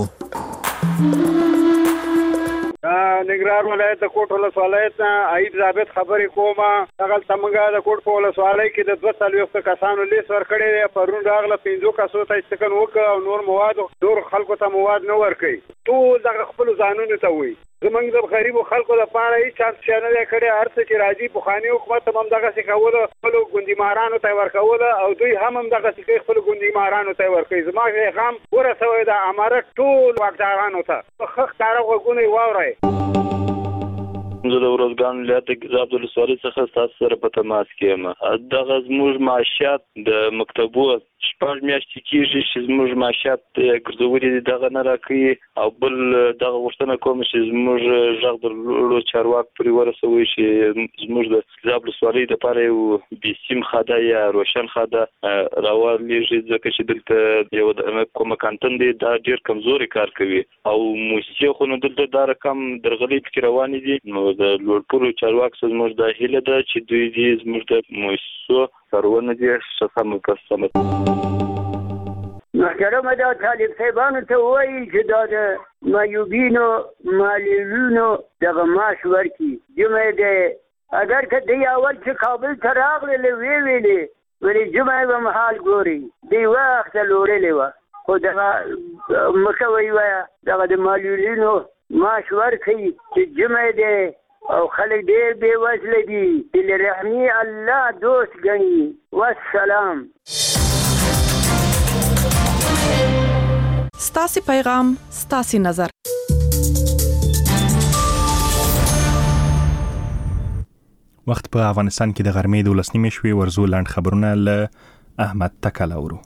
ننګرهار ولایت د کوټ ولسوالۍ نه عید ضابط خبرې کومه. دغلته موږ د کوټ په ولسوالۍ کې د دوه څلوېښتو کسانو لیست ورکړی دی. پرون راغله پنځو کسو ته استکن وکړه او نور مواد نور خلکو ته مواد نه ورکوي. ټول دغه خپلو ځانونو ته وایي. زمونږ د غریبو خلکو لپاره هېڅ چانس شی نه دی کړی. هر څه چې راځي پخواني حکومت هم همدغسې کوله، خپلو ګوندیمارانو ته یې ورکوله او دوی هم همدغسې کوي، خپلو ګوندیمارانو ته یې ورکوي. زما پیغام ورسوی د امارت ټول واکدارانو ته په ښه ښکاره غوږونه یې واورئ. زه د ورځګان ولایت د ګیزاب د ولسوالۍ څخه ستاسو سره په تماس کې یم. دغه زموږ معاشات د مکتبو شپږ میاشتې کېږي چې زموږ معاشات ګرځولي دي، دغه نه راکوي. او بل دغه غوښتنه کوم چې زموږ غږ د لوړو چارواکو پورې ورسوي چې زموږ د ګیزاب ولسوالۍ دپاره یو بېسیم خاده یا روشن خاده راولېږي، ځکه چې دلته یو کومه کانتن دی دا ډېر کمزوري کار کوي او موسسې خو نو دلته دا رقم درغلۍ پکې روانې دي. نو د لوړپوړو چارواکو څخه زموږ دا هیله ده چې دوی دې زموږ د موسسو کارونه دي ښه سمه په سمه. محترم دا طالب صاحبانو ته وایي چې دا د معیوبینو معلولینو دغه معاش ورکړي. جمعه دی اگر که دی اول چې کابل ته راغلل وی ویلې ولې جمعه به محال ګوري دی وخت لورلې وه خو دغه مخه وی وایه دغه د معلولینو معاش ورکړي چې جمعه دی او خلک ډېر بې وزله دي د رحمي الله دوست ګڼي. والسلام. ستاسي پیغام ستاسي نظر. وخت په افغانستان کې د غرمې د ولسنیمې شوي ورزو لاند خبرونه له احمد تکل اورو.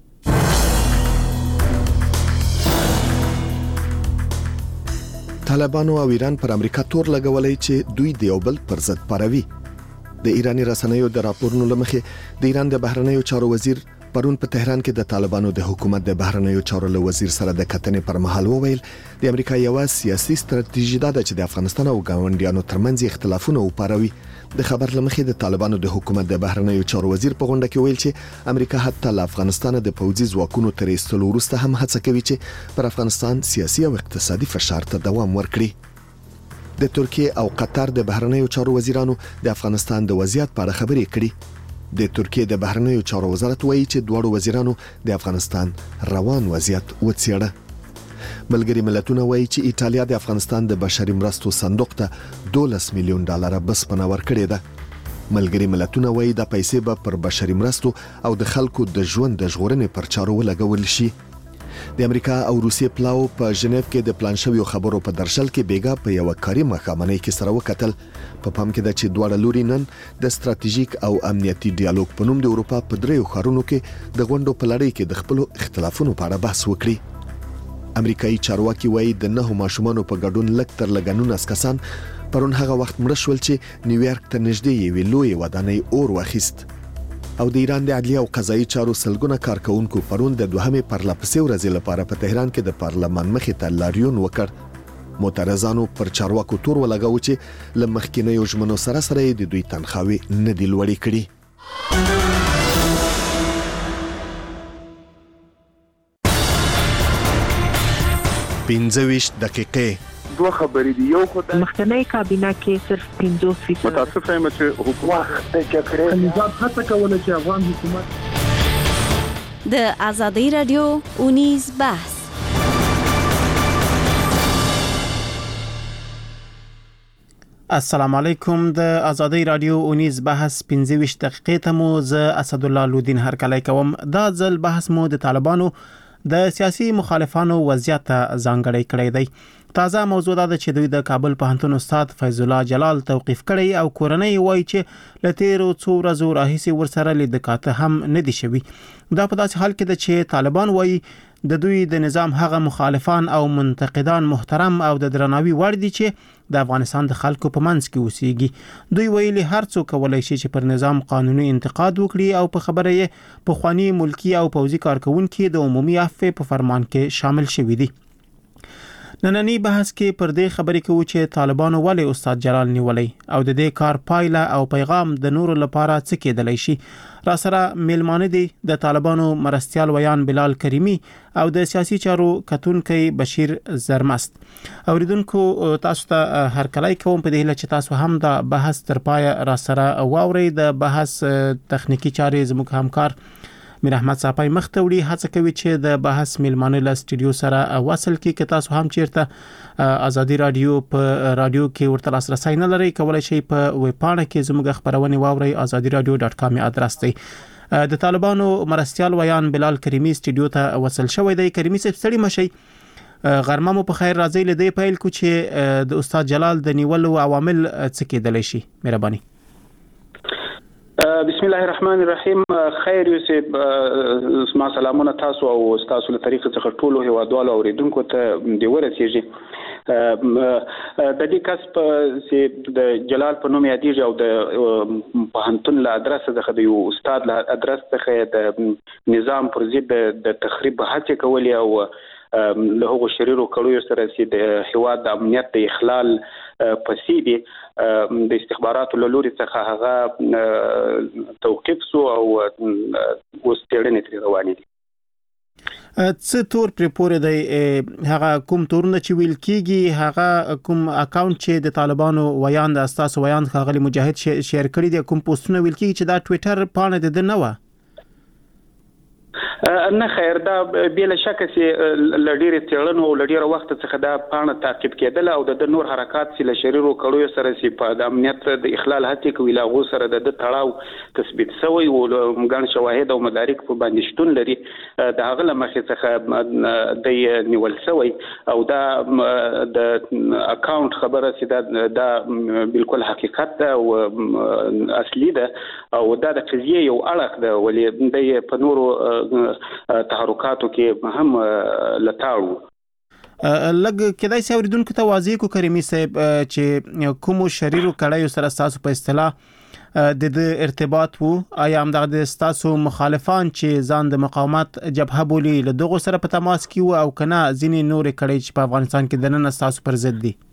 طالبانو او ایران پر امریکا تور لګولای چې دوی د یو بل پر ضد پاروي. د ایرانی رسنیو د راپورونو لمخې د ایران د بهرنیو چارو وزیر پرون په تهران کې د طالبانو د حکومت د بهرنیو چارو له وزیر سره د کتنې پر مهال وویل د امریکا یو سیاسي ستراتیژي ده چې د افغانستان او ګاونډیانو ترمنځ اختلافونه وپاروي. د خبر لمخې د طالبانو د حکومت د بهرنیو چارو وزیر په غونډه کې ویل چې امریکا حتی له افغانستان د پوځي ځواکونو تر ایستلو وروسته هم هڅه کوي چې پر افغانستان سیاسي او اقتصادي فشار ته دوام ورکړي. د ترکیه او قطر د بهرنیو چارو وزیرانو د افغانستان د وضعیت په اړه خبرې کړې. د ترکیه د بهرنیو چارو وزارت وایي چې دواړو وزیرانو د افغانستان روان وضعیت وڅېړه. ملګري ملتونه وایي چې ایټالیا د افغانستان د بشري مرستو صندوق ته دولس میلیون ډالر بسپنه ورکړې ده. ملګري ملتونه وایي د پیسې به پر بشري مرستو او د خلکو د ژوند د ژغورنې پر چارو ولګول شي. د امریکا او روسیې پلاو په ژنیف کې د پلان شویو خبرو په درشل کې بیګا په یو کاري مخامنۍ کې سره وکتل. په پام کې ده چې دواړه لوري نن د ستراتیژیک او امنیتي ډیالوګ په نوم د اروپا په دریو ښارونو کې د غونډو په لړۍ کې د خپل اختلافونو په اړه بحث وکړي. امریکایي چارواکي وایي د نهو ماشومانو په ګډون لږ تر لږه نولس کسان پرون هغه وخت مړه شول چې نیویارک ته نږدې یوې لویې ودانۍ اور واخیست. او د ایران د عدلیه او قضایي چارو سلګونه کارکونکو پرون د دوهمې پرلپسې ورځې لپاره په تهران کې د پارلمان مخې ته لاریون وکړ. معترضانو پر چارواکو تور ولګاوه چې له مخکینیو ژمنو سره سره د دوی تنخواوې نه دي لوړې کړي. پنځه ویشت دقیقې دوه خبرې دي. یو خدای مخکنی کابینه کې صرف پنځوس فیصد متاسف یم چې حکومت کې کړی نظام هڅه کوله چې افغان حکومت د آزادۍ رادیو اونیز بحث. السلام علیکم. د آزادۍ رادیو اونیز بحث پنځه ویشت دقیقې ته مو زه اسد الله لودین هرکلی کوم. دا ځل بحث مو د طالبانو د سیاسي مخالفانو وضعیت ځانګړی کړی دی. تازه موضوع ده چې دوی د کابل پوهنتون استاد فیض الله جلال توقیف کړی او کورنۍ وایي چې لتیرو څو ورځو راهیسې ورسره لیدکاته هم نه دي شوي. دا په داسې حال کې ده چې طالبان وایي د دوی د نظام هغه مخالفان او منتقدان محترم او د درناوي وړ دي چې د افغانستان د خلکو په منځ کې اوسېږي. دوی ویلي هر څوک کولای شي چې پر نظام قانوني انتقاد وکړي او په خبره یې په خواني ملکی او پوځي کارکونکو د عمومي عفو په فرمان کې شامل شوي دي. نننی بحث کې پر دې خبرې کوو چې طالبانو ولې استاد جلال نیولای او د دې کار پایله او پیغام د نورو لپاره څه کېدلی شي. را سره میلمانه دي د طالبانو مرستیال ویان بلال کریمی او د سیاسي چارو کتونکي بشیر زرمست. اوریدونکو تاسو ته هرکلی کوم په دې هیله چې تاسو هم د بحث تر پای را سره واورئ. د بحث تخنیکی چارې زموږ همکار میر احمد صاحب مخته وړي هڅه کوي چې د بحث میلمانه له سټډیو سره وصل کی که تاسو هم چیرته آزادی رادیو په رادیو کې ورته لاسرسي نه لري کولای شي په ویب پاڼه کې زموږ خبرونه واوري آزادی رادیو ډاټ کام ادرس دی. د طالبانو مرستیال ویان بلال کریمی سټډیو ته وصل شوی دی. کریمی صاحب ستړي مشي غرمه مو په خیر راځي. لدی پیل کو چې د استاد جلال د نیولو عوامل څه کېدلی شي. مهرباني. بسم الله الرحمن الرحیم. خیر یوسف ما سلامونه تاسو او تاسو له طریقې څخه ټولو هیوادوالو اوریدونکو ته دی ورسیږي. د دې کسب چې د جلال په نوم یادېږي او د پوهنتون له ادرس څخه د یو استاد له ادرس څخه د نظام پر ضد د تخریب هڅې کولې او له هغو شریرو کړیو سره چې د هیواد د امنیت د اخلال پسې دي د استخباراتو له لوري څخه هغه توقیف سو او اوس تړنې ترې روانې دي. څه تور پر پورې دی هغه کوم تورونه چې ویل کیږي هغه کوم اکاونټ چې د طالبانو ویان د اساس ویان خاغلی مجاهد شیر کړی دي کوم پوسټونه ویل کیږي چې دا ټوئیټر پاڼه د نه و نه خیر دا بلا شک چې لډیره تیړنو او لډیره وخت څخه دا پاڼه تعقیب کېدل او د نور حرکات چې له شریرو کړو سره چې په د امنیت د اخلال هڅه کوي لا غو سره د تړاو تثبیت شوی او مګان شواهد او مدارک په باندې شتون لري د هغه لمخې څخه د نیول شوی او دا د اکاونټ خبره چې دا دا بالکل حقیقت ده او اصلي ده او دا د قضیه یو اړخ ده ولې د په نورو تحرکاتو کې هم لټاړو لګ کدای څو ردونکو ته واضح کو کریمي صاحب چې کوم شریرو کړهیو سره تاسو په اصطلاح د ارتباط وو آیا هم د تاسو مخالفان چې ځان د مقاومت جبهه بولی له دغه سره په تماس کې وو او کنه ځینې نور کړي چې په افغانستان کې د نن تاسو پر ضد دي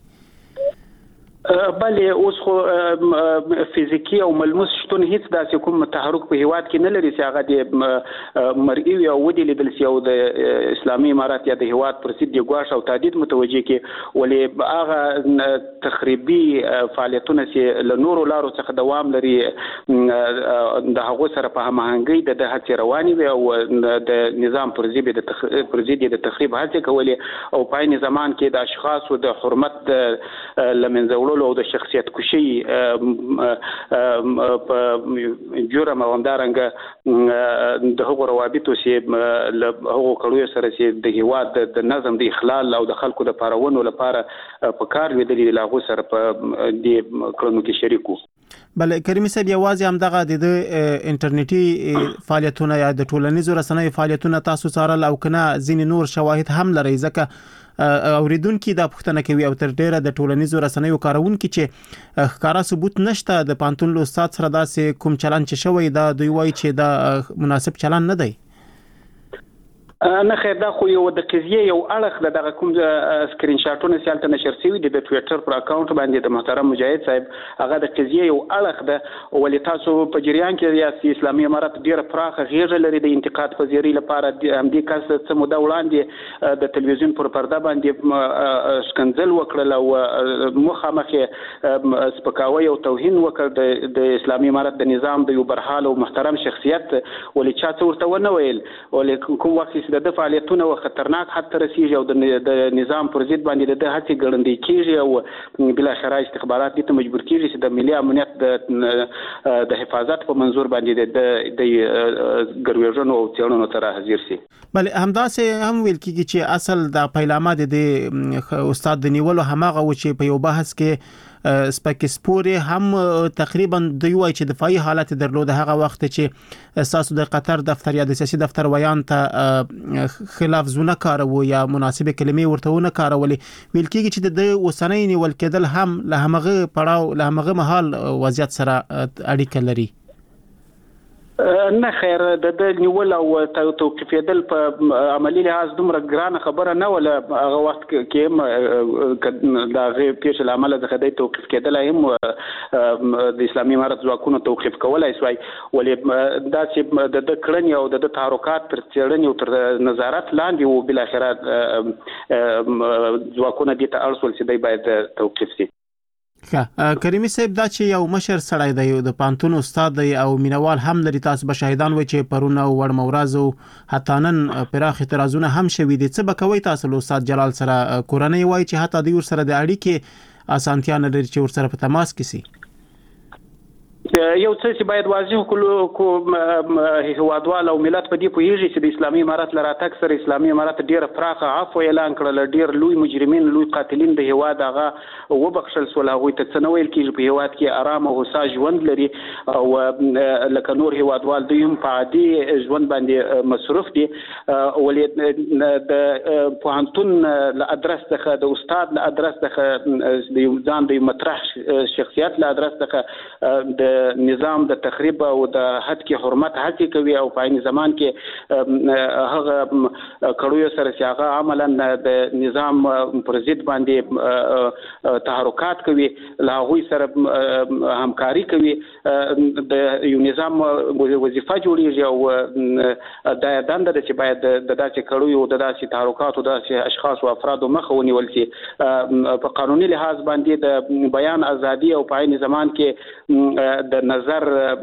بله اوس خو فزیکی او ملموس شتون هیڅ داسې کوم تحرک په هیواد کې نه لري چې هغه د مرئي او ودی لیدل سی او د اسلامي امارات یا د هیواد پر سید ګواښ او تهدید متوجه کې ولې هغه تخریبي فعالیتونه چې له نورو لارو څخه دوام لري د هغه سره په هماهنګي د هڅې رواني وي او د نظام پر ضد د پر ضد د تخریب هڅه کولې او په عین زمان کې د اشخاصو د حرمت لمنځه او د شخصیت کشي په جرم او همدارنګه د هغو روابطو چې له هغو کړیو سره چې د هیواد د نظم د اخلال او د خلکو د پارونو لپاره په کار لیدلې له سره په دې کړنو کې شریکو بل کریمي صاحب یوازې هم دغه د انټرنیټي فعالیتونه یا د ټولنیزو رسنیو فعالیتونه تاسو سره او کنه ځینې نور شواهد هم لري ځکه اوریدونکو دا پوښتنه کوي او تر ډیره د ټولنیزو رسنیو کارونکو چې ښکارا ثبوت نشته د پانتون له استاد سره داسې کوم چلن چې شوی دا دوی وایي چې دا مناسب چلن نه دی نه خیر دا خو یو د قضیه یو اړخ د دغه کوم سکرین شاټونه سیالته نشر شوی د ټوئیټر پر اکاونټ باندې د محترم مجاهد صاحب هغه د قضیه یو اړخ ده ولې تاسو په جریان کې ریاست اسلامي امارات ډیره پراخه غیږه لري د انتقاد پذیری لپاره د امدی کس څه موده وړاندې د تلویزیون پر پرده باندې شکنځل وکړل او مخامخ سپکاوی او توهین وکړ د اسلامي امارات د نظام د یو برحال او محترم شخصیت ولې چا څه ورته ونه ویل ولې کوم وخت د فعالیتونو او خطرناک حد ته رسیږي او د نظام پر ضد باندې د هڅې ګړندې کیږي او بلا شرایط استخبارات دې ته مجبور کیږي چې د ملي امنیت د د حفاظت په منظور باندې د د ګرویژنو او څېړنو تر حاضر شي بل همداسې هم ویل کیږي چې اصل د پیلامه د استاد د نیولو همغه و چې په یو بحث کې سپکسپوري هم تقریبا دوی وایي چې دفاعي حالت درلود هغه وخت چې اساسو د قطر دفتر یا د سیاسي دفتر ویان ته خلاف زونه کارو یا مناسبه کلمې ورته ونه کارولې ویل کېږي چې د وسنۍ نیول کېدل هم له همغه پړاو له همغه محل وضعیت سره اړیکه لري نه خیر د نیول او توقیفېدل په عملی لحاظ دومره ګرانه خبره نه ولا هغه وخت کې دا غیر پیښ العمل د خدای توقیف کېدل هم د اسلامي امارت ځواکونو توقیف کولای شوی ولې دا چې د کړنې او د تحرکات تر څېړنې او تر نظارت لاندې وو بل اخرات ځواکونه دې ته اړ شول چې دوی باید توقیف شي کریمي صاحب دا چې یو مشر سړی دی د پانتون استاد دی او مینوال هم لري تاسو به شاهدان وي چې پرونه وړ مورازو حتانن پراخ اعتراضونه هم شوي دي څه بکوي تاسو له استاد جلال سره کورنۍ وای چې حتی د ور سره د اړیکې اسانتیا نه لري چې ور سره په تماس کې سي یو څه چې باید واضح کړو کوم هوادوال او ملت په دې پوهیږي چې د اسلامي امارات لراتک سره اسلامي امارات ډیره پراخه عفو اعلان کړل ډیر لوی مجرمین لوی قاتلین د هواد هغه وبخښل سول هغه ته څه نویل کیږي په هواد کې آرام او هوسا ژوند لري او لکه نور هوادوال دوی هم په عادي ژوند باندې مصروف دي ولې د پوهنتون له ادرس څخه د استاد له ادرس څخه د ځان د مطرح شخصیت له ادرس څخه د د نظام د تخریب او د حد کې حرمت هڅه کوي او په عین زمان کې هغه کړوي سره چې هغه عملاً د نظام پر ضد باندې تحرکات کوي لا غوي سره همکاري کوي د یو نظام وظیفه جوړیږي او د دنده چې باید د داسې کړوي او د داسې تحرکات او داسې اشخاص او افراد مخه ونیول شي په قانوني لحاظ باندې د بیان ازادي او په عین زمان کې د نظر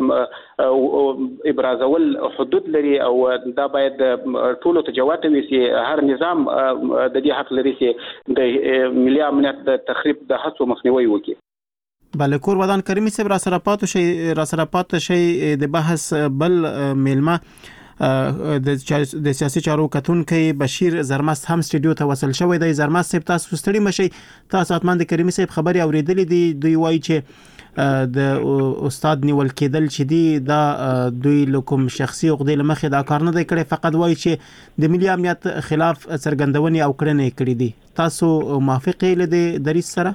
ابرازول حدود لري او دا باید ټول ته جوات وي چې هر نظام د دې حق لري چې د ملي امنیت د تخریب د هڅو مخنیوي وکړي. بله کور ودان کریمي صاحب را سره پاتو شي را سره پاتو شي د بحث بل میلمه د سیاسي چارو کتونکي بشیر زرمست هم سټډیو ته وصل شوی دی. زرمست صاحب تاسو ستړي مشي تاسو اتمن د کریمي صاحب خبري اوریدلې دي دوی وایي چې د استاد نیول کېدل چې دی دا دوی لکم شخصي عقدې لمخې دا کار نه دی کړی فقط وایي چې د ملي امنیت خلاف څرګندونې او کړنې کړې دي. تاسو موافق یې له دریس سره؟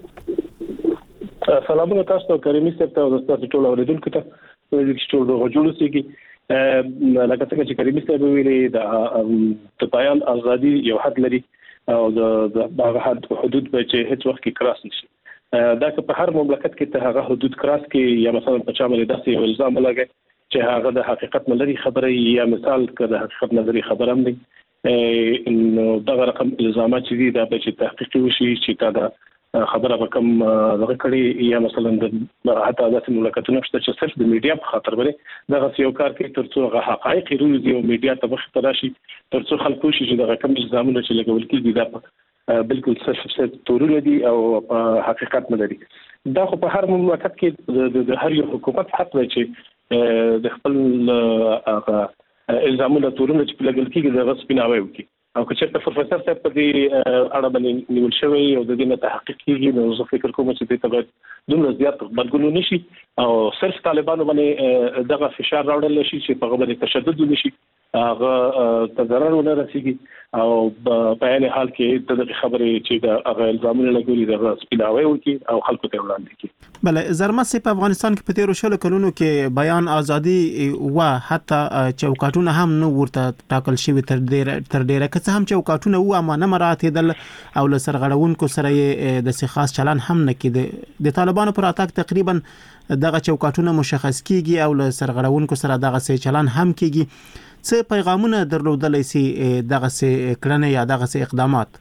سلامونه تاسو ته کریمي صاحب ته او تاسو ټول اوریدونکو ته چې ټول غوښتل سيږي لکه څنګه چې کریمي صاحب ویلي د بیان ازادي یو حد لري او د هغه حد حدود به چې هیڅ وخت کې کراس نشي. دا که په هر مملکت کې ته هغه حدود کراس کې یا مثلا په چا باندې داسې یو الزام لګي چې هغه د حقیقت نه لري خبره یا مثال که د حقیقت نه لري خبره هم دي نو دا رقم الزامات چې دي دا به چې تحقیق وشي چې تا دا خبره به کوم دغه کړي یا مثلا د حتی داسې مملکتونه شته چې صرف د میډیا په خاطر باندې دغه یو کار کوي ترڅو هغه حقایق روزي او میډیا ته مخ ته راشي ترڅو خلکو شي چې دغه کوم الزامونه چې لګول کېږي دا بالکل صرف صرف تورونه دي او حقیقت نه لري. دا خو په هر مملکت کې د هر یو حکومت حق دی چې د خپل الزامونه تورونه چې لګول کېږي د غصبیناوي وکړي او که چېرته پروفیسور صاحب په دې اړه باندې نیول شوی او د دې نه تحقیق کېږي نو زه فکر کوم چې دې ته باید دومره زیات بدګلو نشي او صرف طالبانو باندې دغه فشار راوړل شي چې په غوړې تشدد نشي هغه تضرر ونه رسیږي او په عین حال کې دغه خبرې چې د هغه الزامونه لګولي د سپیناوي وکي او خلکو ته وړاندې کړي. بله زرمست په افغانستان کې په تیرو شلو کلونو کې بیان ازادي و حتی چوکاټونه هم نو ورته ټاکل شوی تر ډیره تر ډیره که څه هم چوکاټونه و اما نه مراعاتېدل او له سرغړونکو سره یې د خاص چلن هم نه کېده. د طالبانو پر اتاک تقریبا دغه چوکاټونه مشخص کیږي او له سرغړونکو سره دغه سه چلن هم کیږي. څه پیغامونه درلودلای سي دغه سه کړنې یا دغه سه اقدامات؟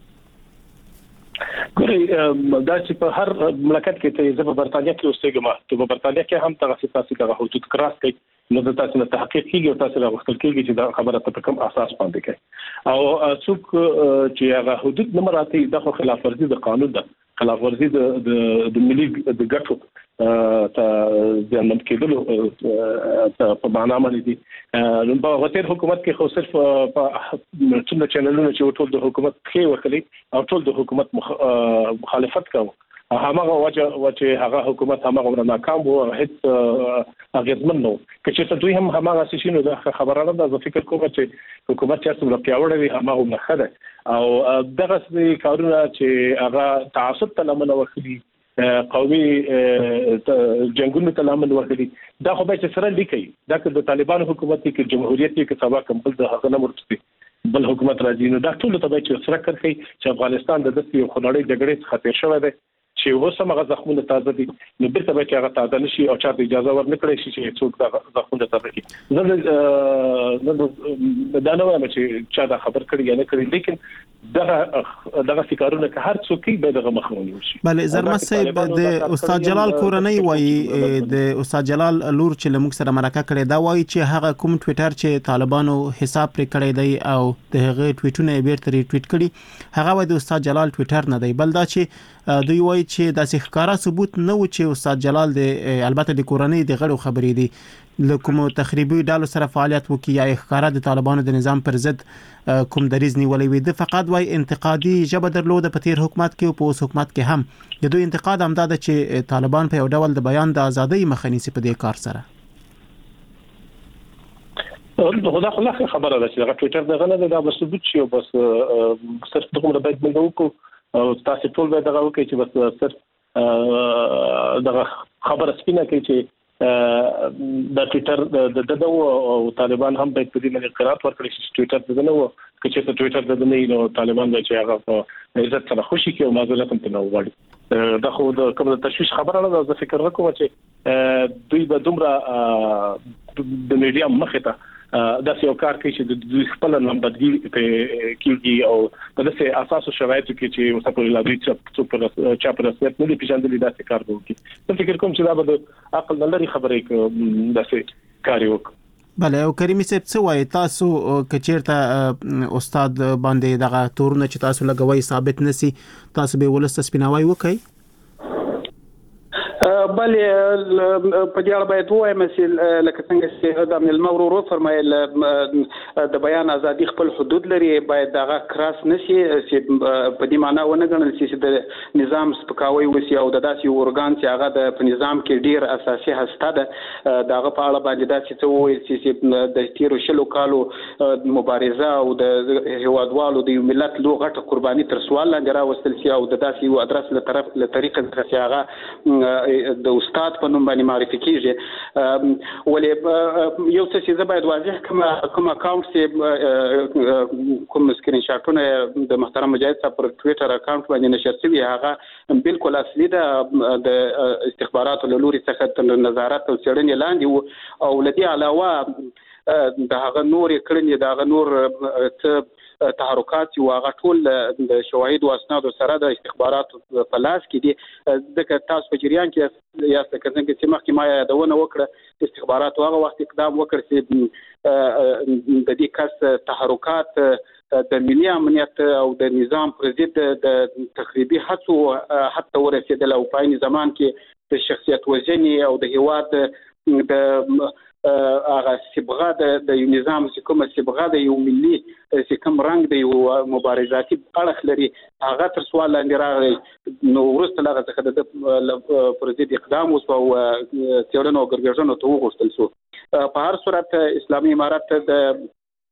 ګوري دا چې په هر مملکت کې ته زه په برتانیا کې اوسېږم ته په برتانیا کې هم تاسو تاسو دغه حدود کراس کوي نو د تاسو نه تحقیق کیږي او تاسو راغستل کیږي چې دا خبره ته کوم اساس باندې کوي او څوک چې هغه حدود نه مراعاتي د خلاف ورزي د قانون ده خلاف ورزي د د ملي د ګټو ته د نن کېدلو په معنا باندې دي نو په وتر حکومت کې خو صرف په څومره چینلونه چې ټول د حکومت کې وکړي او ټول د حکومت مخالفت کوي هغه وجه چې هغه حکومت هغه ناکام وو هیڅ اغیزمن نو چې دوی هم هغه سشینو د خبرانه د فکر کوم چې حکومت چې څومره پیاوړی وي هغه نه خده او دغه کارونه چې هغه تعصب ته لمن وکړي قومي جنگونو ته لامل ورکړي دا خو به چې سره لیکي دا که د طالبانو حکومت کې جمهوریت کې سبا کمبل د هغه نه مرتبه بل حکومت راځي نو دا ټول ته به چې سره کوي چې افغانستان د دستی یو خنړې جګړې څخه تیر شوی دی چې اوسه هغه زخمونه تازه دي نو بیرته به چې هغه تازه نشي او چا ته اجازه ورنکړي شي چې څوک دا زخمونه تازه کړي زه دا نه وایم چې چا دا خبر کړی یا نه کړی لیکن دغه دغه فکرونه که هر څوک به دغه مخنیوي شي. بله زرمست صاحب د استاد جلال کورنۍ وایي د استاد جلال لور چې لموږ سره مرکه کړې دا وایي چې هغه کوم ټویټر چې طالبانو حساب پرې کړی دی او د هغه ټویټونه بیرته ریټویټ کړي هغه وایي د استاد جلال ټویټر نه دی بل دا چې دوی وایي چې داسې ښکارا ثبوت نه و چې استاد جلال د البته د کورنۍ د غړو خبرې دي لکه مو تخریبي ډالو سره فعالیت وکي یا ښکارا د طالبانو د نظام پر ضد کوم دریز نیولې وي د فقط وای انتقادي جبه درلوده په تیر حکومت کې او په اوس حکومت کې هم د دوی انتقاد هم دا چې طالبان په یو ډول د بیان د ازادۍ مخنیسي په دې کار سره خدا خو لا خبره ده چې هغه ټویټر دغه نه دا بس ثبوت شي او بس صرف دغه باید موږ وکړو او تاسو ټول به دغه وکړي چې بس صرف دغه خبره سپینه کوي چې د ټوئیټر د دغه او طالبان هم په دې باندې قرار ورکړي چې ټوئیټر د نه و چې ته ټوئیټر د نه نو طالبان د چې هغه په عزت سره خوشي کوي او معذرت هم نه وغواړي دا خو د کوم د تشویش خبره نه ده. زه فکر وکوم چې دوی به دومره د میډیا مخه ته دا یو کار کوي چې د دوی خپل نمبردګي په کېږي او په داسې اساسو شرایطو کې چې مستقل لاري چې په چا په رسمیت نه دي پیژندلي دا کار کوي. زه فکر کوم چې دا به د عقل نه لري خبرې کوي داسې کار وکړي. بله او کریمي صاحب څه وایي تاسو کچیرته استاد باندې دغه تورونه چې تاسو لګوي ثابت نسی تاسو به ولسته سپیناوي وکي؟ بله په دې اړه باید وایم چې لکه څنګه چې د امن المورور فرمایل د بیان ازادي خپل حدود لري باید دغه کراس نشي چې په دې معنی ونه ګڼل شي چې د نظام سپکاوي وسی او د داسې اورګان چې هغه د په نظام کې ډیر اساسي هسته ده دغه په اړه باندې داسې څه وایي چې د تیرو شلو کالو مبارزه او د هیوادوالو د ملت لو غټه قرباني تر سوال لاندې راوستل شي او د داسې یو ادرس له طرف له طریقې څخه هغه د استاد په نوم باندې معرفي کیږي. ولې یو څه چې زه باید واضح کوم کوم اکاونټ چې کوم سکرین شاټونه د محترم مجاهد صاحب پر ټوئیټر اکاونټ باندې نشر شوی هغه بالکل اصلي ده د استخباراتو له لوري څخه تر نظارت او څېړنې لاندې او لدی علاوه د هغه نور کړنې د هغه نور څه تحرکات او هغه ټول د شواهد او اسناد سره د استخباراتو په لاس کې دي. ځکه تاسو په جریان کې یا څنګه چې مخکې ما یادونه وکړه استخباراتو هغه وخت اقدام وکړ چې د دې کس تحرکات د ملي امنیت او د نظام پر ضد د تخریبي هڅو حتی ورسېدل او په عین زمان کې د شخصیت وژنې او د هیواد د هغه صبغه د یو نظام چې کومه صبغه د یو ملي چې کوم رنګ د یو مبارزاتي اړخ لري هغه تر سوال لاندې راغی نو ورسته هغه څخه د پر ضد اقدام وسو او څېړنو او ګرځېدنو ته وغوښتل شو. په هر صورت اسلامي امارت د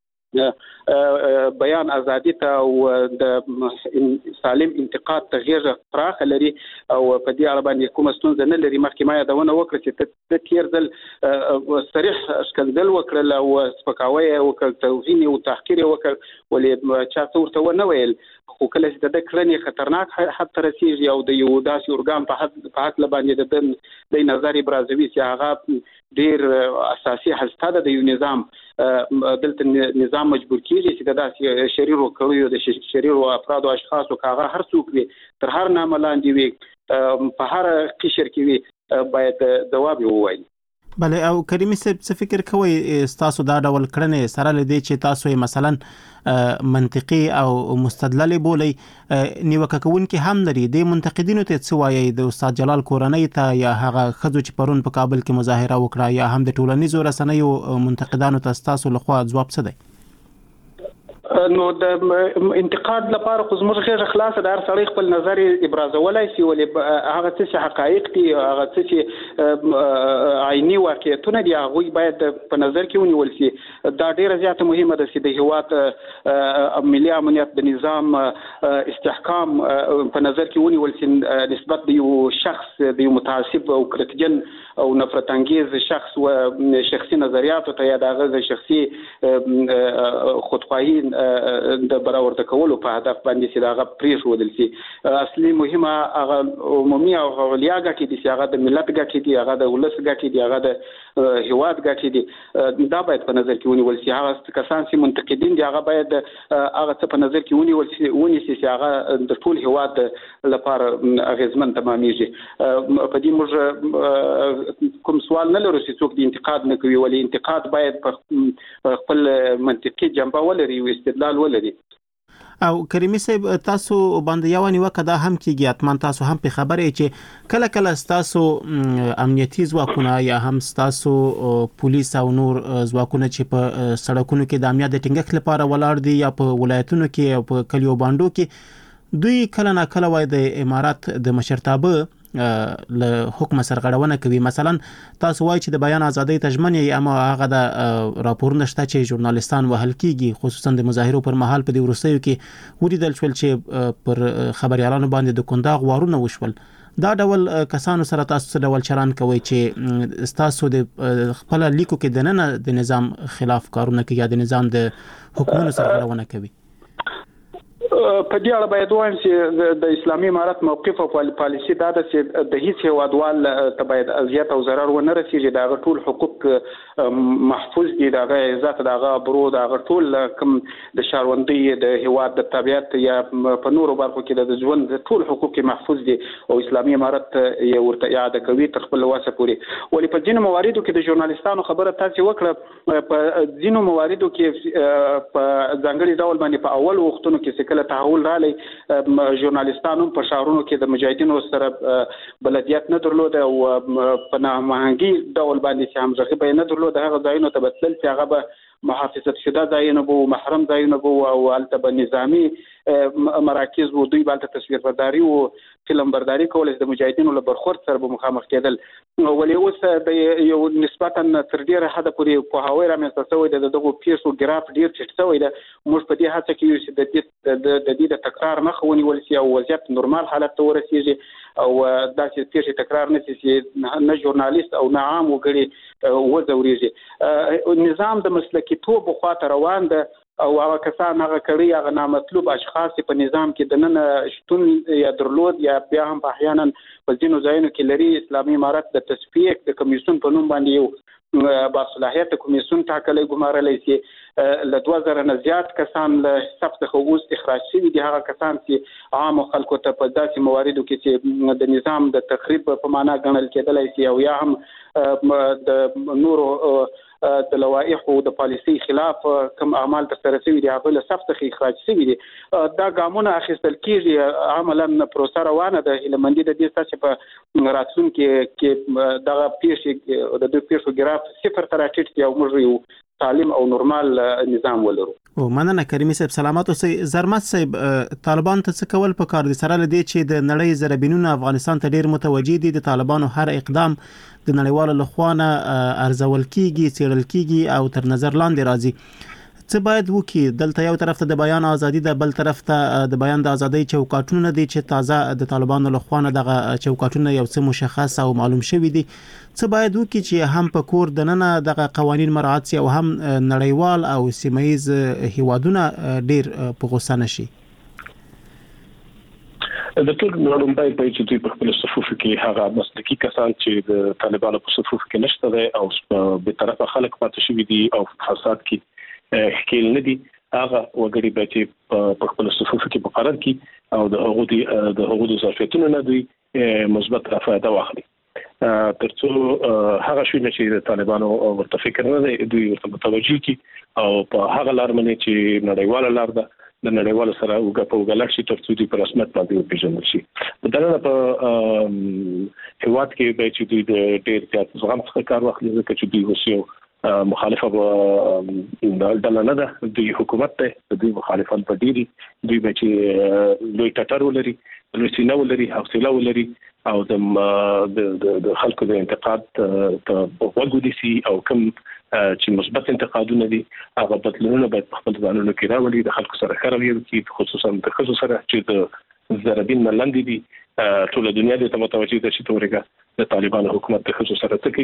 بیان ازادي ته او د سالم انتقاد ته غیر پراخ لري او په دې اړه باندې کومه ستونزه نه لري. مخکې ما یادونه وکړه چې د تیر ځل صریح ښکنځل وکړل او سپکاوی وکړ توهین او تحقیر وکړ ولې چا څه ورته ونه ویل خو کله چې د کړنې خطرناک حد ته رسیږي او د یو داسې اورګان په حد په حق باندې د د نظر ابرازوي چې هغه ډیر اساسي هسته ده د یو نظام دلته نظام مجبور کیږي چې د داسې شریر وکړو د شریر او افراد او اشخاص او کاغه هر څوک وي تر هر نامه لاندې وي په هر قشر کې وي باید جواب ووایي. بله او کریمي صاحب څه فکر کوئ تاسو دا ډول کړنې سره لدی چې تاسو مثلا منطقي او مستدلل بولي نیوکه کوونکي هم لري د منتقدینو ته څه وایي د استاد جلال کورنۍ ته یا هغه خځو چې پرون په کابل کې مظاهره وکړه یا هم د ټولنیزو رسنیو منتقدانو ته تاسو لخوا ځواب څه دی؟ نو د انتقاد لپاره خو زموږ غیر خلاصه د هر سړی خپل نظر ابرازولای شي ولې هغه څه حقایق دي هغه څه چې عیني واقعیتونه دي هغه باید په نظر کې ونیول شي. دا ډیره زیاته مهمه ده چې د هیواد ملي امنیت د نظام استحکام په نظر کې ونیول شي نسبت د یو شخص د یو متعصب او کرکجن او نفرت انگیز شخص و شخصي نظریاتو ته یا د شخصي خودخواهی د براورته کولو په هدف باندې چې دا پریښ ودل شي. اصلي مهمه هغه عمومي او غولیا غټي دي چې هغه د ملت غټي دي هغه د ولس غټي دي هغه د هیواد غټي دي دا باید په نظر کې ونیول شي. هغه کسان چې منتقدین دي هغه باید هغه څه په نظر کې ونیول شي ونیسي چې هغه د ټول هیواد لپاره اغیزمن تمامېږي. په دې موږ کوم سوال نه لرو چې څوک د انتقاد نه کوي ولې انتقاد باید په خپل منطقي جنبه ولري استدلال ولري. او کریمي صاحب تاسو باندې یو نیوکه دا هم کیږي اتمن تاسو هم په خبره چې کله کله تاسو امنیتي ځواکونه یا هم تاسو پولیس او نور ځواکونه چې په سړکونو کې د امنیت د ټینګښت لپاره ولاړ دي یا په ولایتونو کې او په کلیو باندو کې دوی کله نه کله وای د امارات د مشرتابه له حکم سرغړونه کوي. مثلا تاسو وایي چې د بیان ازادي تضمن یې، اما هغه د راپورونه شته چې ژورنالیستان وهل کیږي، خصوصا د مظاهرو پر مهال په دې وروستیو کې ولیدل شول چې پر خبريالانو باندې د کنداغ وارونه وشول. دا ډول کسانو سره تاسو څه ډول چلند کوي چې تاسو د خپل لیکو کې د نن د نظام خلاف کارونه کوي یا د نظام د حکومت سرغړونه کوي؟ په دې اړه باید وایم چې د اسلامي امارت موقف او پالیسي دا ده چې د هیڅ هیوادوال ته باید اذیت او ضرر ونه رسیږي. دا ټول حقوق محفوظ دي، دا عزت، دا ابرو، دا ټول کوم د شاروندي د هیواد د طبيعت یا په نورو برخو کې د ژوند ټول حقوق محفوظ دي او اسلامي امارت یې ورته اعاده کوي تر خپل واسه پورې. ولې په ځینو مواردو کې د ژورنالیستانو خبره تاسو وکړه، په ځینو مواردو کې په ځانګړي ډول باندې په اول وختونو کې څه تحول رالی ژورنالیستانو په شهرونو کې د مجاهدینو سره بلدیت نه درلود او په نامهنګي ډول باندې چې همغږي به نه درلود. هغه ځایونو ته بتل چې هغه به محافظت شده ځایونه بو، محرم ځایونه بو او البته به نظامی مراکز وو، دوی بالته تصویر برداری او فلم برداری کول د مجاهدینو له برخورد سره به مخامخ کېدل. ولې اوس د یو نسبتا تر ډیره حد پورې په هواوی رامنځته شوی د دغه پیښو ګراف ډیر چټ شوی ده. موږ په دې هڅه کې یو چې د دې د دې د تکرار مخه ونیول شي او وضعیت نورمال حالت ته ورسیږي او داسې پیښې تکرار نه شي، نه ژورنالیست او نه عام وګړي وځوريږي. نظام د مسلکي توب خواته روان ده او هغه کسان هغه کړي هغه نامطلوب اشخاص په نظام کې د نن شتون یا درلود یا بیا هم احیانا په ځینو ځایونو کې لري. اسلامي امارت د تصفیه د کمیسیون په نوم باندې یو باصلاحیت کمیسیون ټاکلی ګمارلی چې له دوه زره نه زیات کسان له حساب څخه اوس اخراج شوي دي. هغه کسان چې عام خلکو ته په داسې مواردو کې چې د نظام د تخریب په معنا ګڼل کېدلی شي او یا هم د نورو د لوائح او د پالیسي خلاف کوم اعمال ترسره شوي دي هغه له صف څخه اخراج شوي دي. دا ګامونه اخیستل کېږي، عملاً پروسه روانه ده. هیلهمندي د دې چې په راتلونکي کې دغه پیښې د دوی پیښو ګراف صفر ته راټیټ کړي او موږ یو سالم او نورمال نظام ولرو. او مننه کریمي صاحب، سلامات اوسئ. زرمت صاحب، طالبان ته څه کول پکار دي سره لدی چې د نړۍ زربینونه افغانستان ته ډیر متوجي دي؟ د طالبانو هر اقدام د نړیوالو لخوانه ارزول کیږي، څیړل کیږي او تر نظر لاندې راځي. څه باید وکړي؟ دلته یو طرف ته د بیان ازادي ده، بل طرف ته د بیان د ازادۍ چوکاټونه نه دي چې تازه د طالبانو لخوانه دغه چوکاټونه یو څه مشخص او معلوم شوي دي. څه باید وکړي چې هم په کور دننه دغه قوانین مراعات شي او هم نړیوال او سیمایي هیوادونه ډیر په غوسه نشي؟ د ټول نړۍ په پای چې دوی په خپل صفوف کې هغه مسلکي کسان چې د طالبانو په صفوف کې نشته دي او به طرفه خلک پاتې شوي دي او فساد کې ښکیل نه دي، هغه وګړي به چې په خپل صفوف کې مقرر کی او د هغو د هغو د ظرفیتونو نه دوی مثبت فائدہ واخلي. ترڅو هغه شوی چې د طالبانو ورته فکر نه دی، دوی ورته متوجي کی او په هغه لار باندې چې نړیواله لار ده د نړیوالو سره وګ په وګلک شي ترڅو دوی په رسمیت باندې وپیژندل شي. دا نه په هیواد کې به چې دوی د ډېر زیات زغم څخه کار واخلي، ځکه چې دوی اوسیو مخالفه د ډله نه ده، دوی حکومت ته دوی مخالفان په ډیری دوی به چې لوی ټټر ولري، لوی سینه ولري، حوصله ولري او د د خلکو د انتقاد ته وګوري سي او کوم چې مثبت انتقادونه دي هغه بدلونونه باید په خپل ځانونو کې راولي، د خلکو سره کاروي چې خصوصا د خصوصا سره چې د زربین ملند دي ټول دنیا د متوجي د شي تورګه د طالبانو حکومت د خصوصا سره تکي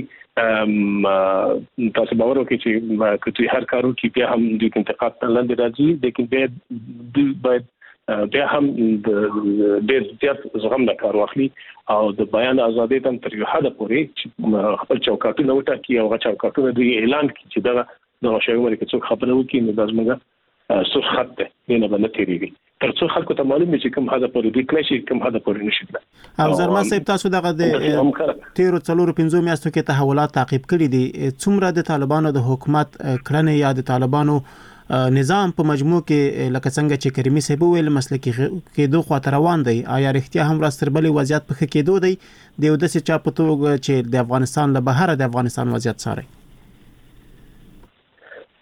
تاسو باور وکړئ چې کله هر کارو کې بیا هم د انتقاد لاندې راځي، لیکن به باید بیا هم د ډېر زیات زغم نه کار واخلي او د بیان ازادي تم تر یو حد پورې چې خپل چوکاټونه وټاکي او هغه چوکاټونه دوی اعلان کړي چې دا د شوی مری کې څوک خبره وکړي نو د زموږه سر خط ده نه باندې تیریږي ترڅو خلکو ته معلوم چې کوم حدا پورې دوی کله شي کوم حدا پورې نشي. او زرما صاحب تاسو دغه د تیرو څلورو پنځو میاشتو کې تحولات تعقیب کړي دي، څومره د طالبانو د حکومت کړنې یا د طالبانو نظام په مجموع کې لکه څنګه چې کریمي صاحب ویل مسلکي کېدو خاطر روان دی، آیا رښتیا هم راستربلې وضعیت په کېدو دی د یو داسې چا په توګه چې د افغانستان له بهر د افغانستان وضعیت ساري؟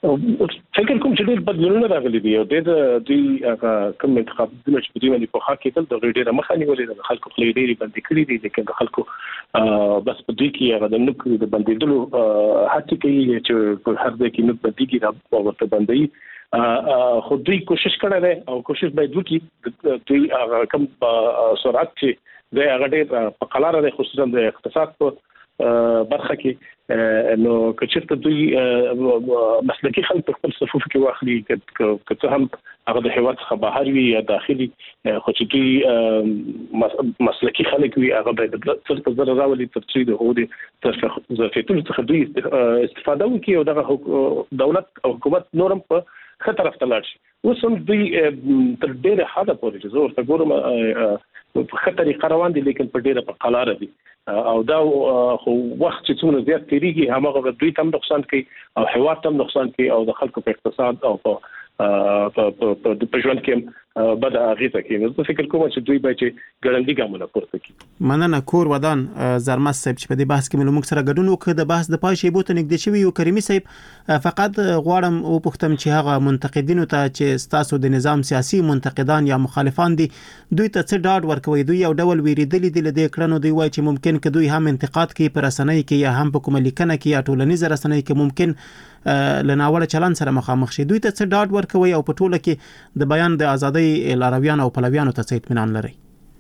فکر کوم چې ډېر بدلونونه راغلي دي او د دوی هغه کوم انتخابونه چې په دې باندې په حق کې د ډېر مخه نیولې د خلکو خپل ډېری باندې کړی دي لیکن د خلکو بس په دې کې هغه د نوک د بندیدلو هڅه کوي چې په هر ځای کې نوک بنديږي دا ورته بندي خو دوی کوشش کړی دی او کوشش باید وکړي دوی هغه کوم سرعت چې د هغه ډېر په قلاره د خصوصا د اقتصاد په برخه کې نو کچېرته دوی مسلکي خلک په خپل صفوف کې واخلي که څه هم هغه د هیواد څخه بهر وي یا داخلي خو چې دوی مسلکي خلک وي هغه باید څه په ضرر راولي تر څو د هغوی د ظرفیتونو څخه دوی استفاده وکړي او دغه دولت او حکومت نورم په ښه طرف ته لاړ شي اوس هم دوی تر ډېره حده پورې چې زه ورته ګورم په ښه طریقه روان دي لیکن په ډېره په قلاره دي او دا خو وخت چې څومره زیات تیریږي هماغه دوی ته هم نقصان کوي او هیواد ته هم نقصان کوي او د خلکو په اقتصاد او په په ژوند کې بد اغیزه کوي نو زه فکر کوم چې دوی باید ګړندي ګامونه پورته کړي. مننه کور ودان زرمس صاحب چې په دې بحث کې موږ سره ګډون وکړ د بحث د پای شی بوته نږدې شوی یو کریمي صاحب فقط غواړم او پوښتم چې هغه منتقدینو ته چې ستاسو د نظام سیاسي منتقدان یا مخالفان دي دوی ته څه ډاډ ورکوي دوی یو ډول ویریدل دي لدې کړنو دوی وایي چې ممکن که دوی هم انتقاد کوي پر رسنۍ کې یا هم په کومه لیکنه کې یا ټولنیز رسنۍ کې ممکن لناوړه چلن سره مخامخ شي دوی ته څه ډاډ ورکوي او په ټوله کې د بیان د ازادۍ لارویان او پلویانو ته څه اطمینان لري؟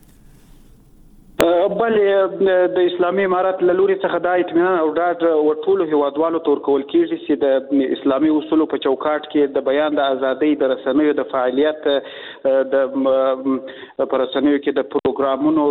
بل د اسلامي امارت له لوري څخه دا اطمینان او ډاډ ورټولو هیوادوالو ته ورکول کیږي چې د اسلامي اصولو په چوکاټ کې د بیان د ازادۍ د رسنیو د فعالیت د پر رسنیو کې د پروګرامونو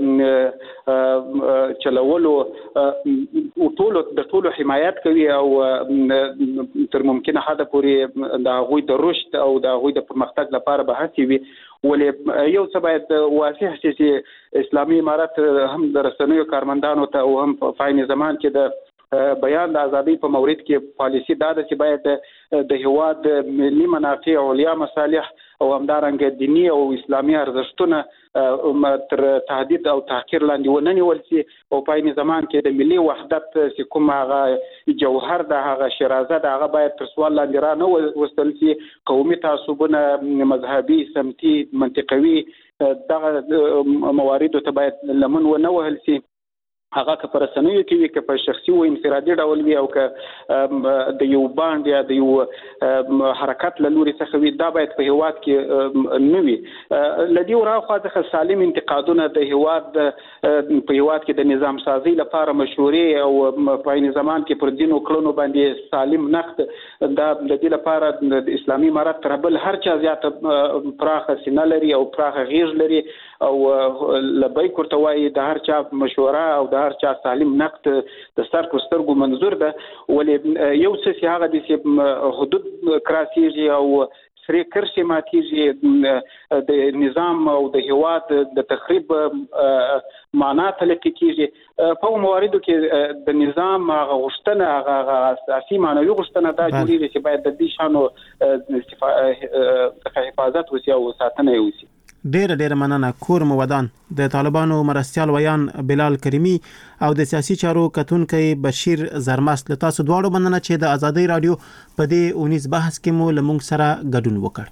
د چلولو ټولو د ټولو حمایت کوي او تر ممکنه حد پورې د هغوی د رشد او د هغوی د پرمختګ لپاره به هڅې وي ولې یو څه باید واضح شي چې اسلامي امارت هم د رسنیو کارمندانو ته او هم په عین زمان کې د بیان د ازادۍ په مورید کې پالیسی دا ده چې باید د هیواد ملي منافع او علیا مصالح او همدارنګه دینی او اسلامي ارزښتونه تر تهدید او تحقیر لاندې وننیول شي او په عین زمان کې د ملي وحدت چې کوم هغه جوهر د هغه شرازه د هغه باید تر سوال لاندې را نه وستل شي قومي تعصبونه مذهبي سمتي منطقوي دغه موارد ته باید لمن ونه وهل شي هغه که پر رسنیو کې وي که په شخصي او انفرادي ډول وي او که د یو باند یا د یو حرکت له لوري څخه وي دا باید په هیواد کې نه وي لدی وراخوا څخه سالم انتقادونه د هیواد په هیواد کې د نظام سازي لپاره مشورې او په عین زمان کې پر دین او کړنو باندې سالم نقد دا د دې لپاره د اسلامي امارت تر بل هر چا زیات پراخه سینه لري او پراخه غیږ لري او لبیک ورته وایي د هر چا مشوره او د هر چا سالم نقد د سر کو سترګو منظور ده ولې یو څه هغه د حدود کراسيږي او سری کرشي ماتيږي د نظام او د هیواد د تخریب معنا تلقي کیږي په مواردو کې د نظام غوښتنه هغه اساسي معنوي غوښتنه دا جوړیږي چې باید د دې شانو حفاظت وشي او ساتنه وشي. ډیر ډیر مننه کور مودان د طالبانو مرستيال ویان بلال کریمی او د سیاسي چارو کتونکي بشیر زرمست له تاسو دواړو مننه چې د ازادۍ رادیو په دې اونیز بحث کې مو لمونږ سره ګډون وکړ.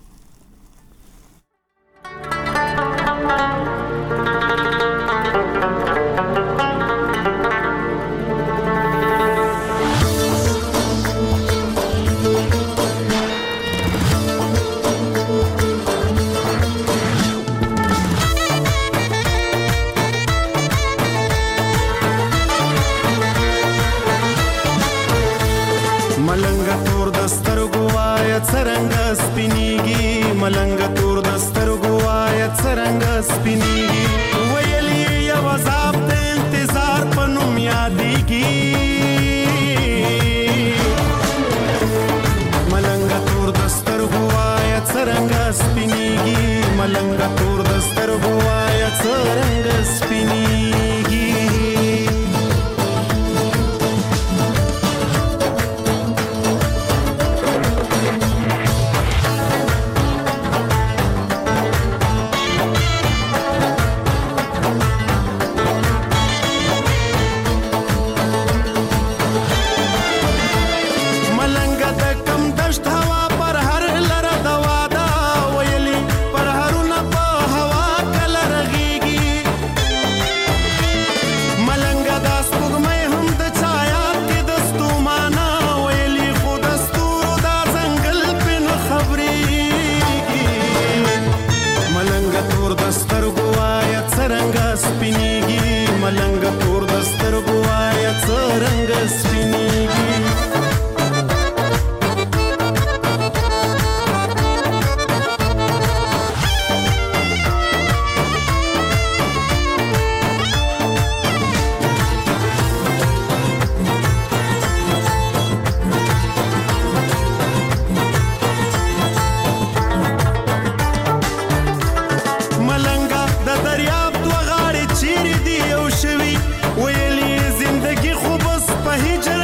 وهي جل